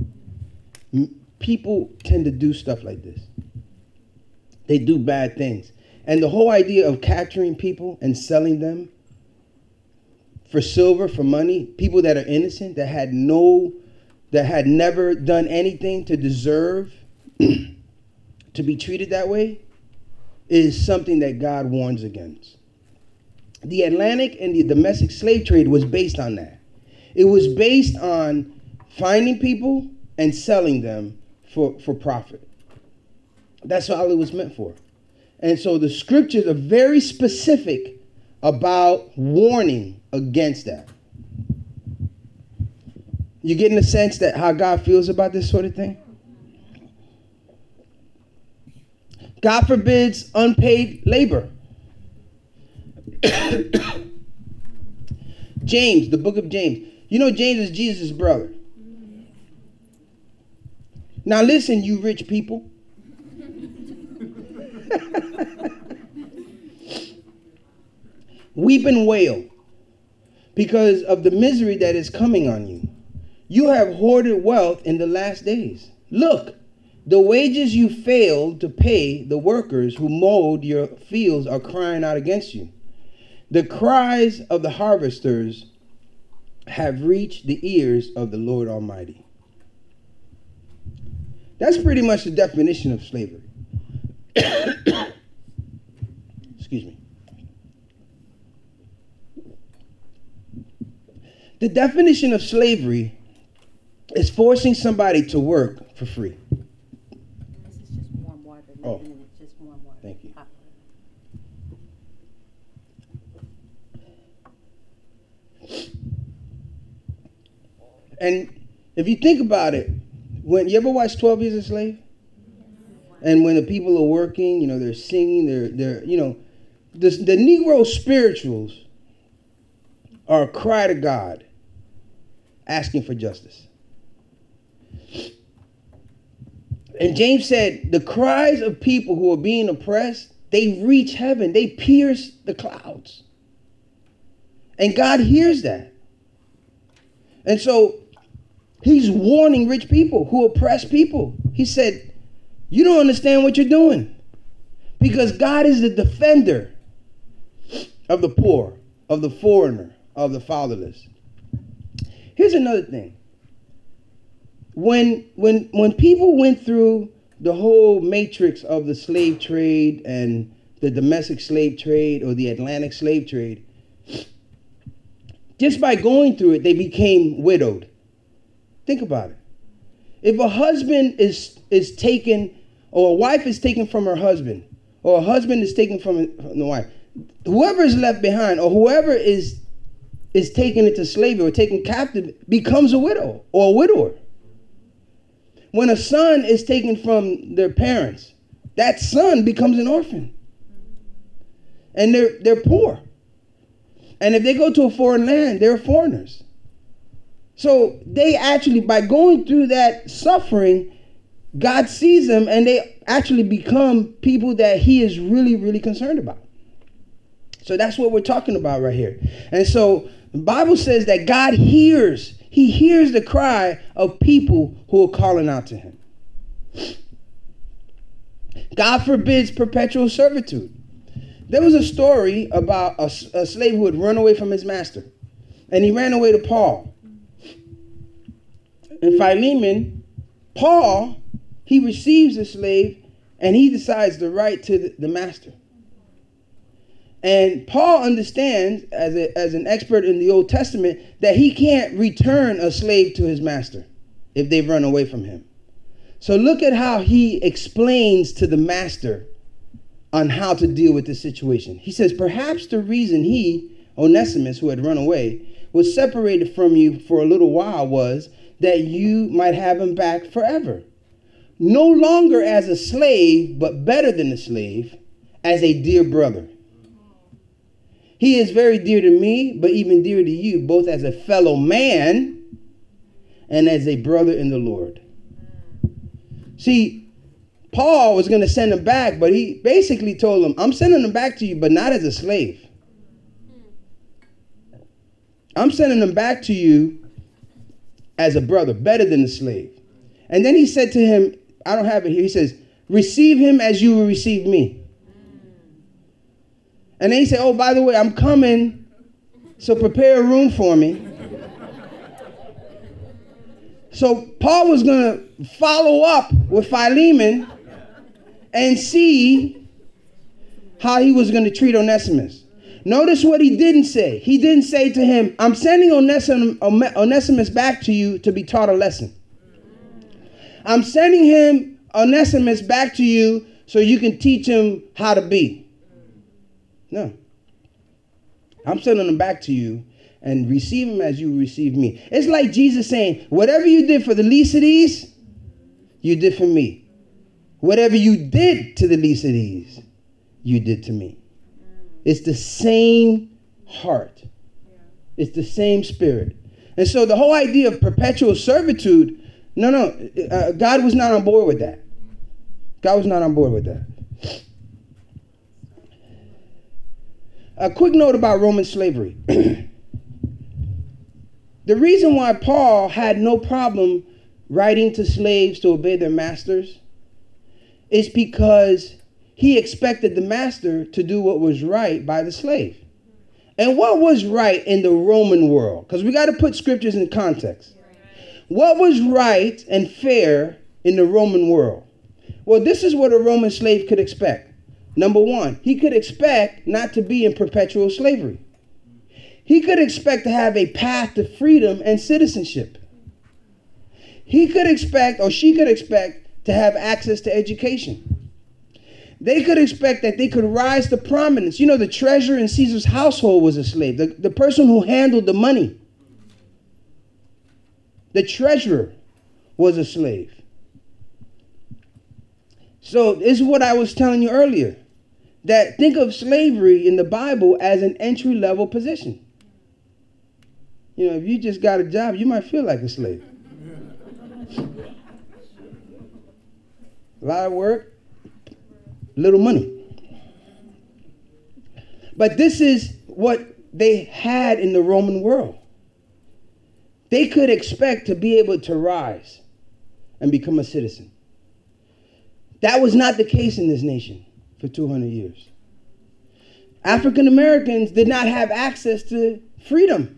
People tend to do stuff like this. They do bad things. And the whole idea of capturing people and selling them for silver, for money, people that are innocent, that had never done anything to deserve to be treated that way, is something that God warns against. The Atlantic and the domestic slave trade was based on that. It was based on finding people and selling them for profit. That's all it was meant for. And so the scriptures are very specific about warning against that. You getting the sense that how God feels about this sort of thing? God forbids unpaid labor. James, the book of James. You know James is Jesus' brother. Now listen, you rich people. Weep and wail because of the misery that is coming on you. You have hoarded wealth in the last days. Look, the wages you failed to pay the workers who mowed your fields are crying out against you. The cries of the harvesters have reached the ears of the Lord Almighty. That's pretty much the definition of slavery. Excuse me. The definition of slavery is forcing somebody to work for free. This is just warm water. Oh. It's just warm water. Thank you. Hot water. And if you think about it, when you ever watch 12 Years a Slave? And when the people are working, they're singing, they're the Negro spirituals are a cry to God, asking for justice. And James said, the cries of people who are being oppressed, they reach heaven, they pierce the clouds. And God hears that. And so he's warning rich people who oppress people. He said, you don't understand what you're doing, because God is the defender of the poor, of the foreigner, of the fatherless. Here's another thing. When people went through the whole matrix of the slave trade and the domestic slave trade or the Atlantic slave trade, just by going through it, they became widowed. Think about it. If a husband is taken, or a wife is taken from her husband, or a husband is taken from the wife, whoever is left behind, or whoever is taken into slavery or taken captive, becomes a widow or a widower. When a son is taken from their parents, that son becomes an orphan. And they're poor. And if they go to a foreign land, they're foreigners. So they actually, by going through that suffering, God sees them and they actually become people that he is really, really concerned about. So that's what we're talking about right here. And so the Bible says that God hears. He hears the cry of people who are calling out to him. God forbids perpetual servitude. There was a story about a slave who had run away from his master. And he ran away to Paul. And Philemon, Paul, he receives the slave and he decides to write to the master. And Paul understands, as an expert in the Old Testament, that he can't return a slave to his master if they've run away from him. So look at how he explains to the master on how to deal with this situation. He says, perhaps the reason he, Onesimus, who had run away, was separated from you for a little while was that you might have him back forever. No longer as a slave, but better than a slave, as a dear brother. He is very dear to me, but even dearer to you, both as a fellow man and as a brother in the Lord. See, Paul was going to send him back, but he basically told him, I'm sending him back to you, but not as a slave. I'm sending him back to you as a brother, better than a slave. And then he said to him, I don't have it here. He says, receive him as you will receive me. And then he said, oh, by the way, I'm coming, so prepare a room for me. So Paul was going to follow up with Philemon and see how he was going to treat Onesimus. Notice what he didn't say. He didn't say to him, I'm sending Onesimus back to you to be taught a lesson. I'm sending Onesimus back to you so you can teach him how to be. No. I'm sending him back to you and receive him as you receive me. It's like Jesus saying, whatever you did for the least of these, you did for me. Whatever you did to the least of these, you did to me. It's the same heart. It's the same spirit. And so the whole idea of perpetual servitude, God was not on board with that. God was not on board with that. A quick note about Roman slavery. The reason why Paul had no problem writing to slaves to obey their masters is because he expected the master to do what was right by the slave. And what was right in the Roman world? Because we got to put scriptures in context. What was right and fair in the Roman world? Well, this is what a Roman slave could expect. Number one, he could expect not to be in perpetual slavery. He could expect to have a path to freedom and citizenship. He could expect, or she could expect, to have access to education. They could expect that they could rise to prominence. You know, the treasurer in Caesar's household was a slave. The person who handled the money. The treasurer was a slave. So this is what I was telling you earlier. That think of slavery in the Bible as an entry-level position. You know, if you just got a job, you might feel like a slave. A lot of work, little money. But this is what they had in the Roman world. They could expect to be able to rise and become a citizen. That was not the case in this nation for 200 years. African Americans did not have access to freedom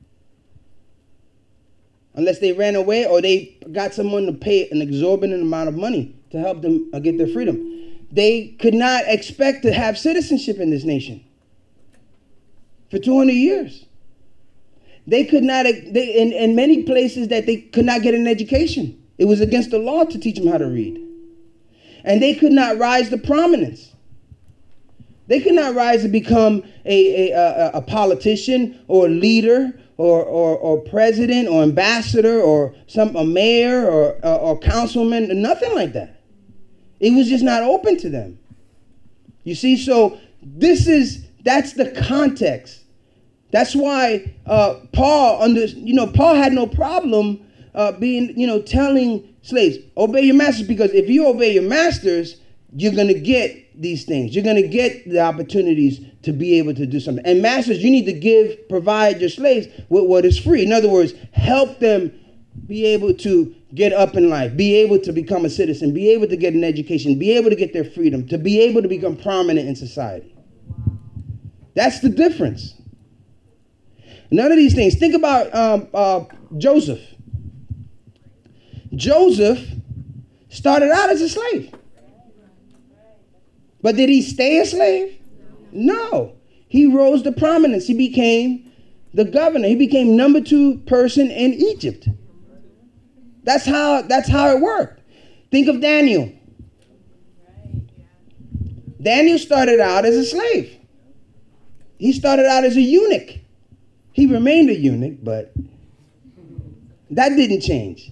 unless they ran away or they got someone to pay an exorbitant amount of money to help them get their freedom. They could not expect to have citizenship in this nation for 200 years. They could not, in many places that they could not get an education. It was against the law to teach them how to read. And they could not rise to prominence. They could not rise to become a politician or a leader or president or ambassador or a mayor or councilman, nothing like that. It was just not open to them. You see, so that's the context. That's why Paul had no problem telling slaves, obey your masters, because if you obey your masters, you're going to get these things. You're going to get the opportunities to be able to do something. And masters, you need to provide your slaves with what is free. In other words, help them be able to get up in life, be able to become a citizen, be able to get an education, be able to get their freedom, to be able to become prominent in society. That's the difference. None of these things. Think about Joseph. Joseph started out as a slave. But did he stay a slave? No. He rose to prominence. He became the governor. He became number 2 person in Egypt. That's how it worked. Think of Daniel. Daniel started out as a slave. He started out as a eunuch. He remained a eunuch, but that didn't change.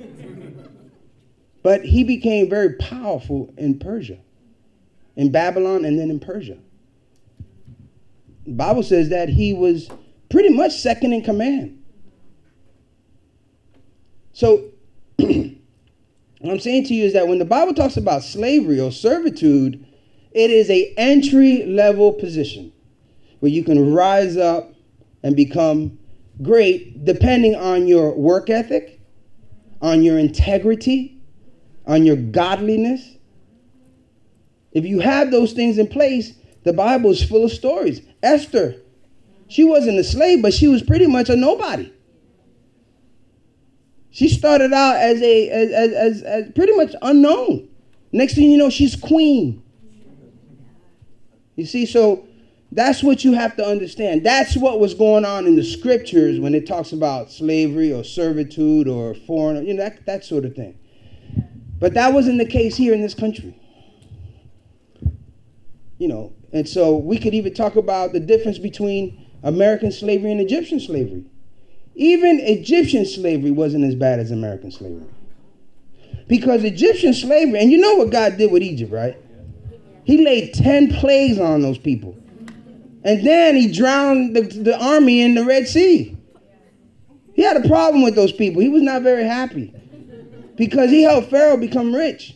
But he became very powerful in Persia, in Babylon, and then in Persia. The Bible says that he was pretty much second in command. So what I'm saying to you is that when the Bible talks about slavery or servitude, it is an entry-level position where you can rise up and become great depending on your work ethic, on your integrity, on your godliness. If you have those things in place, the Bible is full of stories. Esther, she wasn't a slave, but she was pretty much a nobody. She started out as pretty much unknown. Next thing you know, she's queen. You see, so that's what you have to understand. That's what was going on in the scriptures when it talks about slavery or servitude or foreign, that sort of thing. But that wasn't the case here in this country. And so we could even talk about the difference between American slavery and Egyptian slavery. Even Egyptian slavery wasn't as bad as American slavery. Because Egyptian slavery, and you know what God did with Egypt, right? He laid 10 plagues on those people. And then he drowned the army in the Red Sea. He had a problem with those people. He was not very happy because he helped Pharaoh become rich.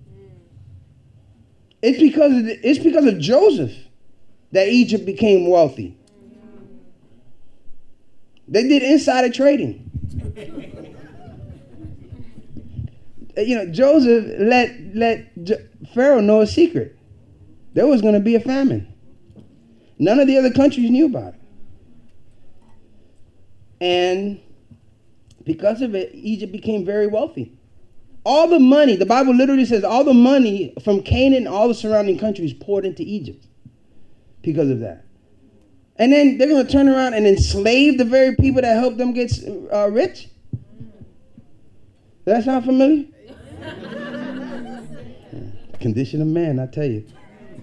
It's because of Joseph that Egypt became wealthy. They did insider trading. Joseph let Pharaoh know a secret. There was going to be a famine. None of the other countries knew about it. And because of it, Egypt became very wealthy. All the money, the Bible literally says, all the money from Canaan and all the surrounding countries poured into Egypt because of that. And then they're going to turn around and enslave the very people that helped them get rich? Does that sound familiar? Condition of man, I tell you.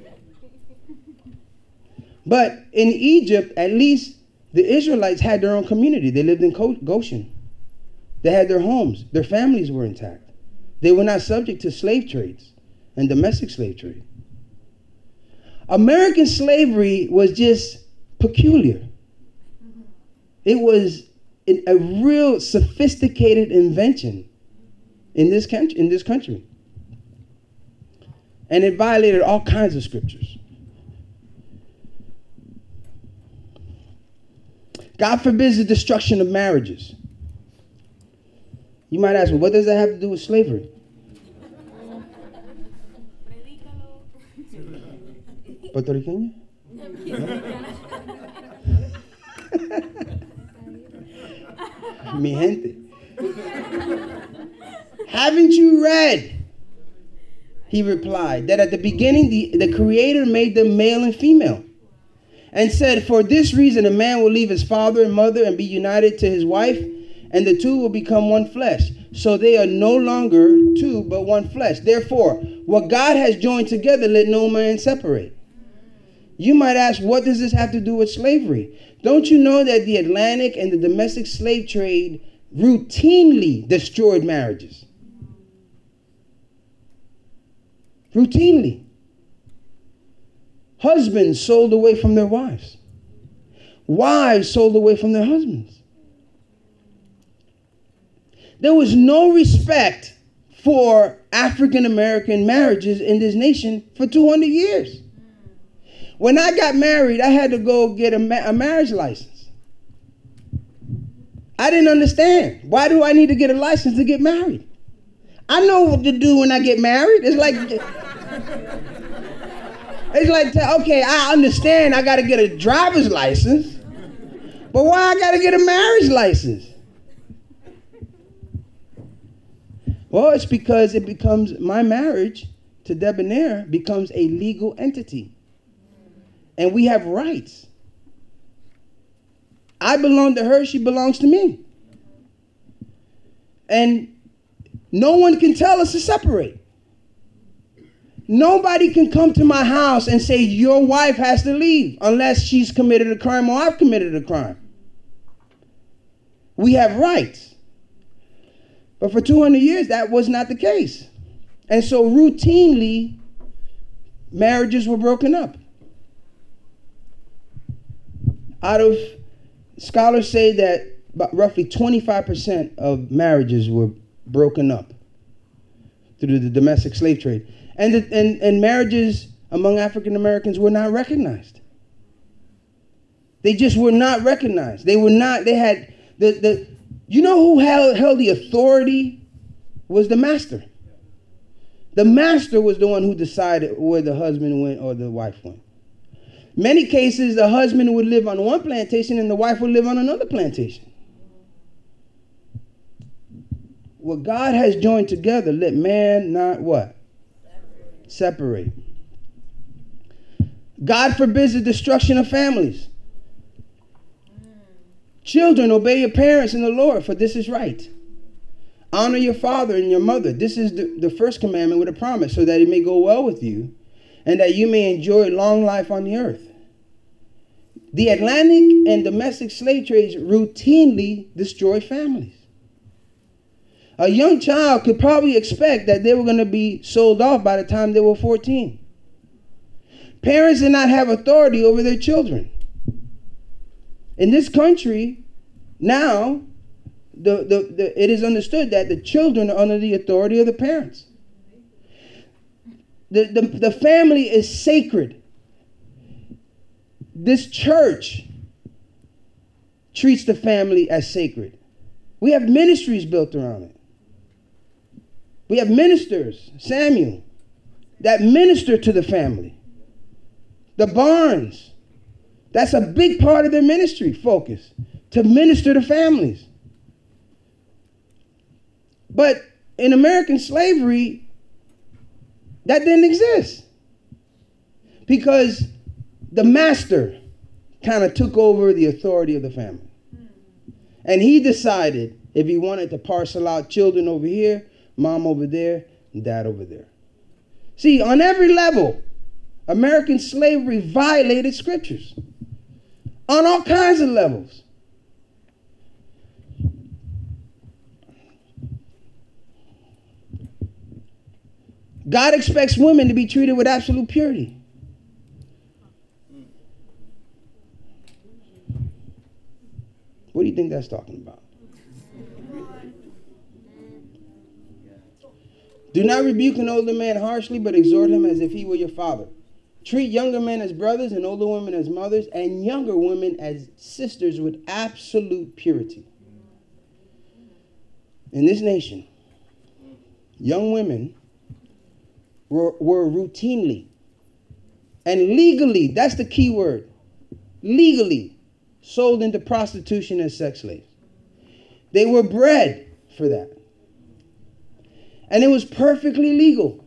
But in Egypt, at least the Israelites had their own community. They lived in Goshen. They had their homes. Their families were intact. They were not subject to slave trades and domestic slave trade. American slavery was just peculiar. It was a real sophisticated invention in this country. And it violated all kinds of scriptures. God forbids the destruction of marriages. You might ask, well, what does that have to do with slavery? Puertorriqueña? Mi gente. Haven't you read, he replied, that at the beginning the Creator made them male and female, and said, for this reason a man will leave his father and mother and be united to his wife, and the two will become one flesh. So they are no longer two, but one flesh. Therefore, what God has joined together, let no man separate. You might ask, what does this have to do with slavery? Don't you know that the Atlantic and the domestic slave trade routinely destroyed marriages? Routinely. Husbands sold away from their wives. Wives sold away from their husbands. There was no respect for African American marriages in this nation for 200 years. When I got married, I had to go get a marriage license. I didn't understand. Why do I need to get a license to get married? I know what to do when I get married. It's like, okay, I understand I got to get a driver's license, but why I got to get a marriage license? Well, it's because it becomes, my marriage to Debonair becomes a legal entity. And we have rights. I belong to her, she belongs to me. And No one can tell us to separate. Nobody can come to my house and say your wife has to leave unless she's committed a crime or I've committed a crime. We have rights. But for 200 years, that was not the case. And so routinely, marriages were broken up. Scholars say that roughly 25% of marriages were broken up through the domestic slave trade. And marriages among African Americans were not recognized. They just were not recognized. They had you know who held the authority was the master. The master was the one who decided where the husband went or the wife went. Many cases, the husband would live on one plantation and the wife would live on another plantation. What God has joined together, let man not what? Separate. God forbids the destruction of families. Children, obey your parents in the Lord, for this is right. Honor your father and your mother. This is the first commandment with a promise, so that it may go well with you and that you may enjoy long life on the earth. The Atlantic and domestic slave trades routinely destroy families. A young child could probably expect that they were going to be sold off by the time they were 14. Parents did not have authority over their children. In this country, now, it is understood that the children are under the authority of the parents. The family is sacred. This church treats the family as sacred. We have ministries built around it. We have ministers, Samuel, that minister to the family. The Barnes, that's a big part of their ministry focus, to minister to families. But in American slavery, that didn't exist. Because the master kind of took over the authority of the family. And he decided if he wanted to parcel out children over here, mom over there, and dad over there. See, on every level, American slavery violated scriptures. On all kinds of levels. God expects women to be treated with absolute purity. What do you think that's talking about? Do not rebuke an older man harshly, but exhort him as if he were your father. Treat younger men as brothers and older women as mothers and younger women as sisters with absolute purity. In this nation, young women were routinely and legally, that's the key word, legally sold into prostitution as sex slaves. They were bred for that. And it was perfectly legal.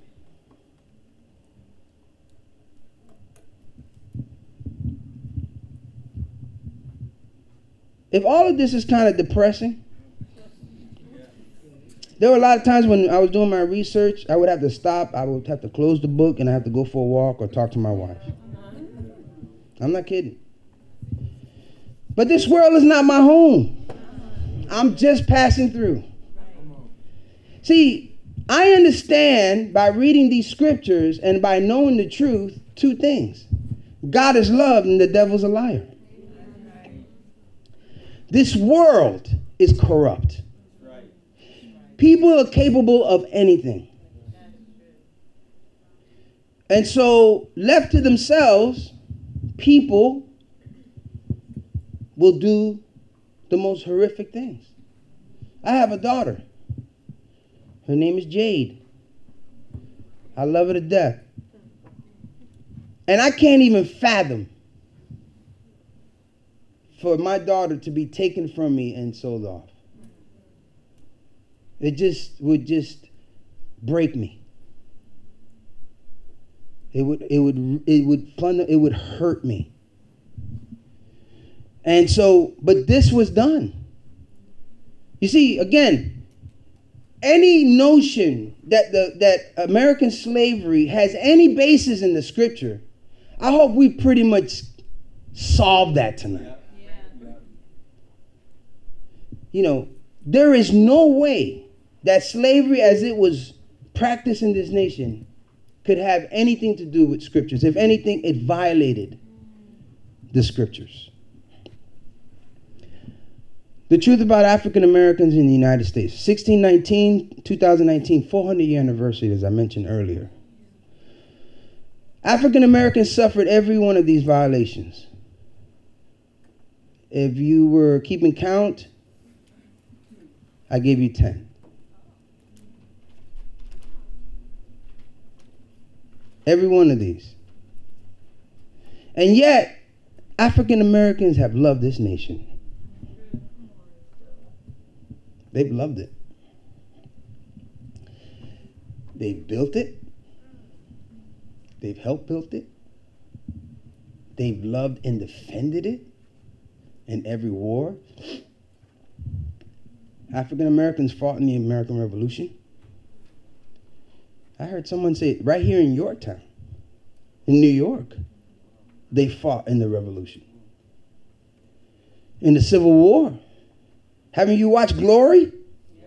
If all of this is kind of depressing, there were a lot of times when I was doing my research, I would have to stop, I would have to close the book, and I have to go for a walk or talk to my wife. I'm not kidding. But this world is not my home. I'm just passing through. See, I understand by reading these scriptures and by knowing the truth, two things. God is love and the devil's a liar. This world is corrupt. People are capable of anything. And so, left to themselves, people will do the most horrific things. I have a daughter. Her name is Jade. I love her to death. And I can't even fathom for my daughter to be taken from me and sold off. It would just break me. It would hurt me. And so, but this was done. You see, again, any notion that American slavery has any basis in the scripture, I hope we pretty much solve that tonight. You know, there is no way that slavery as it was practiced in this nation could have anything to do with scriptures. If anything, it violated the scriptures. The truth about African Americans in the United States. 2019, 400-year anniversary, as I mentioned earlier. African Americans suffered every one of these violations. If you were keeping count, I gave you 10. Every one of these. And yet, African Americans have loved this nation. They've loved it. They've built it. They've helped build it. They've loved and defended it in every war. African Americans fought in the American Revolution. I heard someone say right here in Yorktown, in New York, they fought in the Revolution. In the Civil War. Haven't you watched Glory? Yeah.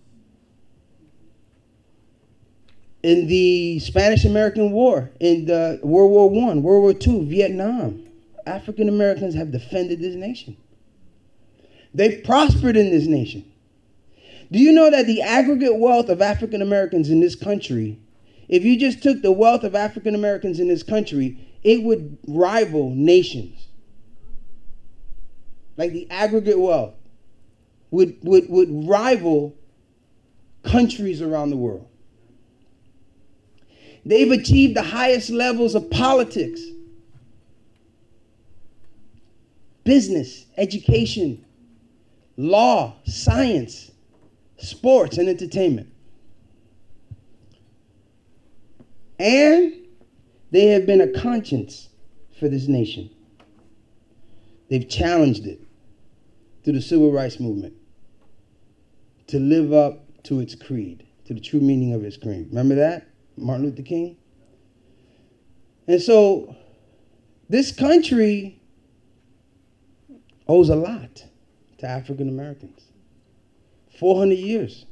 In the Spanish-American War, in the World War I, World War II, Vietnam, African Americans have defended this nation. They've prospered in this nation. Do you know that the aggregate wealth of African Americans in this country, if you just took the wealth of African Americans in this country, it would rival nations? Like the aggregate wealth would rival countries around the world. They've achieved the highest levels of politics, business, education, law, science, sports, and entertainment. And they have been a conscience for this nation. They've challenged it through the civil rights movement to live up to its creed, to the true meaning of its creed. Remember that? Martin Luther King? And so this country owes a lot to African Americans. 400 years.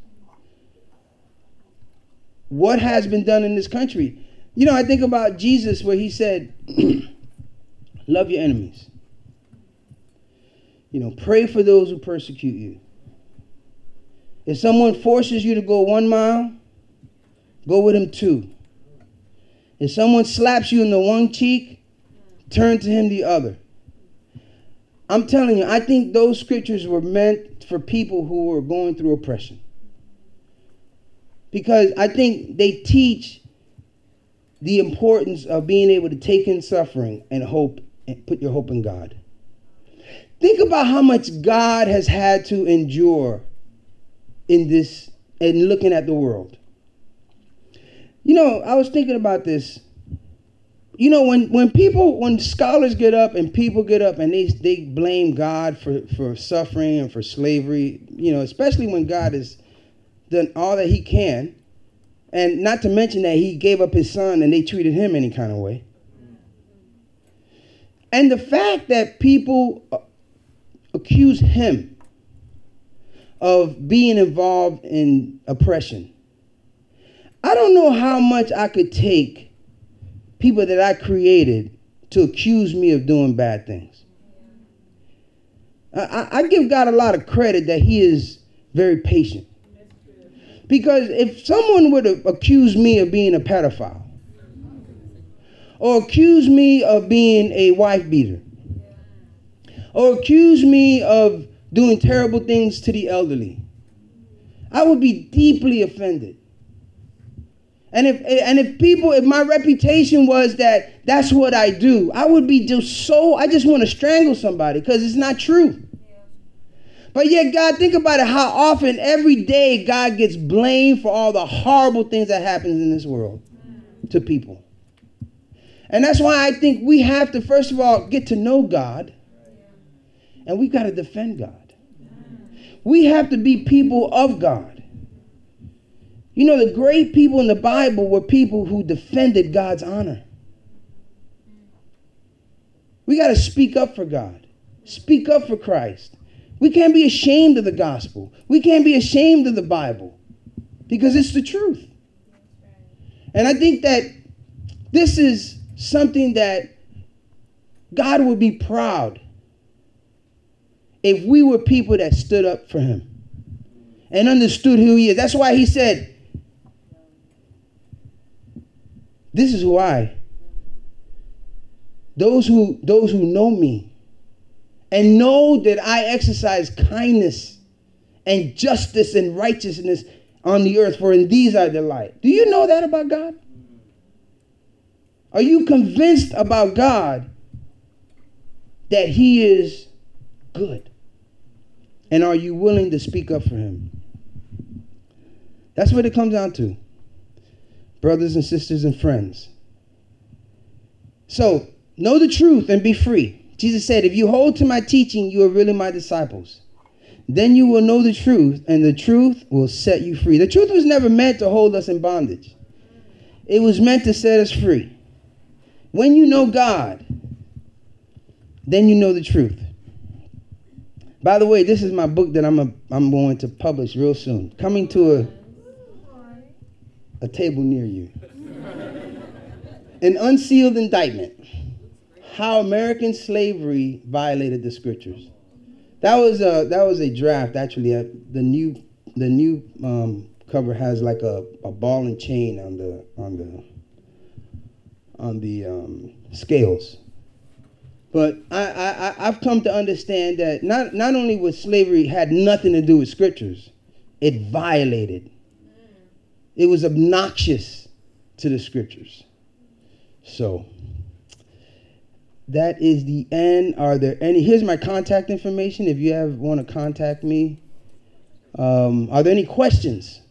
What has been done in this country? You know, I think about Jesus where he said, love your enemies. You know, pray for those who persecute you. If someone forces you to go 1 mile, go with him 2. If someone slaps you in the one cheek, turn to him the other. I'm telling you, I think those scriptures were meant for people who were going through oppression. Because I think they teach the importance of being able to take in suffering and hope and put your hope in God. Think about how much God has had to endure in this and looking at the world. You know, I was thinking about this. You know, when scholars get up and people get up and they blame God for suffering and for slavery, you know, especially when God has done all that he can, and not to mention that he gave up his son and they treated him any kind of way. And the fact that people accuse him of being involved in oppression. I don't know how much I could take people that I created to accuse me of doing bad things. I give God a lot of credit that he is very patient. Because if someone were to accuse me of being a pedophile, or accuse me of being a wife beater, or accuse me of doing terrible things to the elderly, I would be deeply offended. And if my reputation was that that's what I do, I would be I just want to strangle somebody because it's not true. But yet, God, think about it, how often every day God gets blamed for all the horrible things that happens in this world to people. And that's why I think we have to, first of all, get to know God. And we've got to defend God. We have to be people of God. You know, the great people in the Bible were people who defended God's honor. We got to speak up for God. Speak up for Christ. We can't be ashamed of the gospel. We can't be ashamed of the Bible because it's the truth. And I think that this is something that God would be proud if we were people that stood up for him and understood who he is. That's why he said, this is why those who know me and know that I exercise kindness and justice and righteousness on the earth, for in these I delight. Do you know that about God? Are you convinced about God that he is good? And are you willing to speak up for him? That's what it comes down to, brothers and sisters and friends. So, know the truth and be free. Jesus said, if you hold to my teaching, you are really my disciples. Then you will know the truth, and the truth will set you free. The truth was never meant to hold us in bondage. It was meant to set us free. When you know God, then you know the truth. By the way, this is my book that I'm going to publish real soon. Coming to a table near you. An unsealed indictment. How American slavery violated the scriptures. That was a draft. Actually, the new cover has like a ball and chain on the scales. But I've come to understand that not only was slavery had nothing to do with scriptures, it violated. It was obnoxious to the scriptures. So that is the end. Are there any? Here's my contact information if you want to contact me. Are there any questions?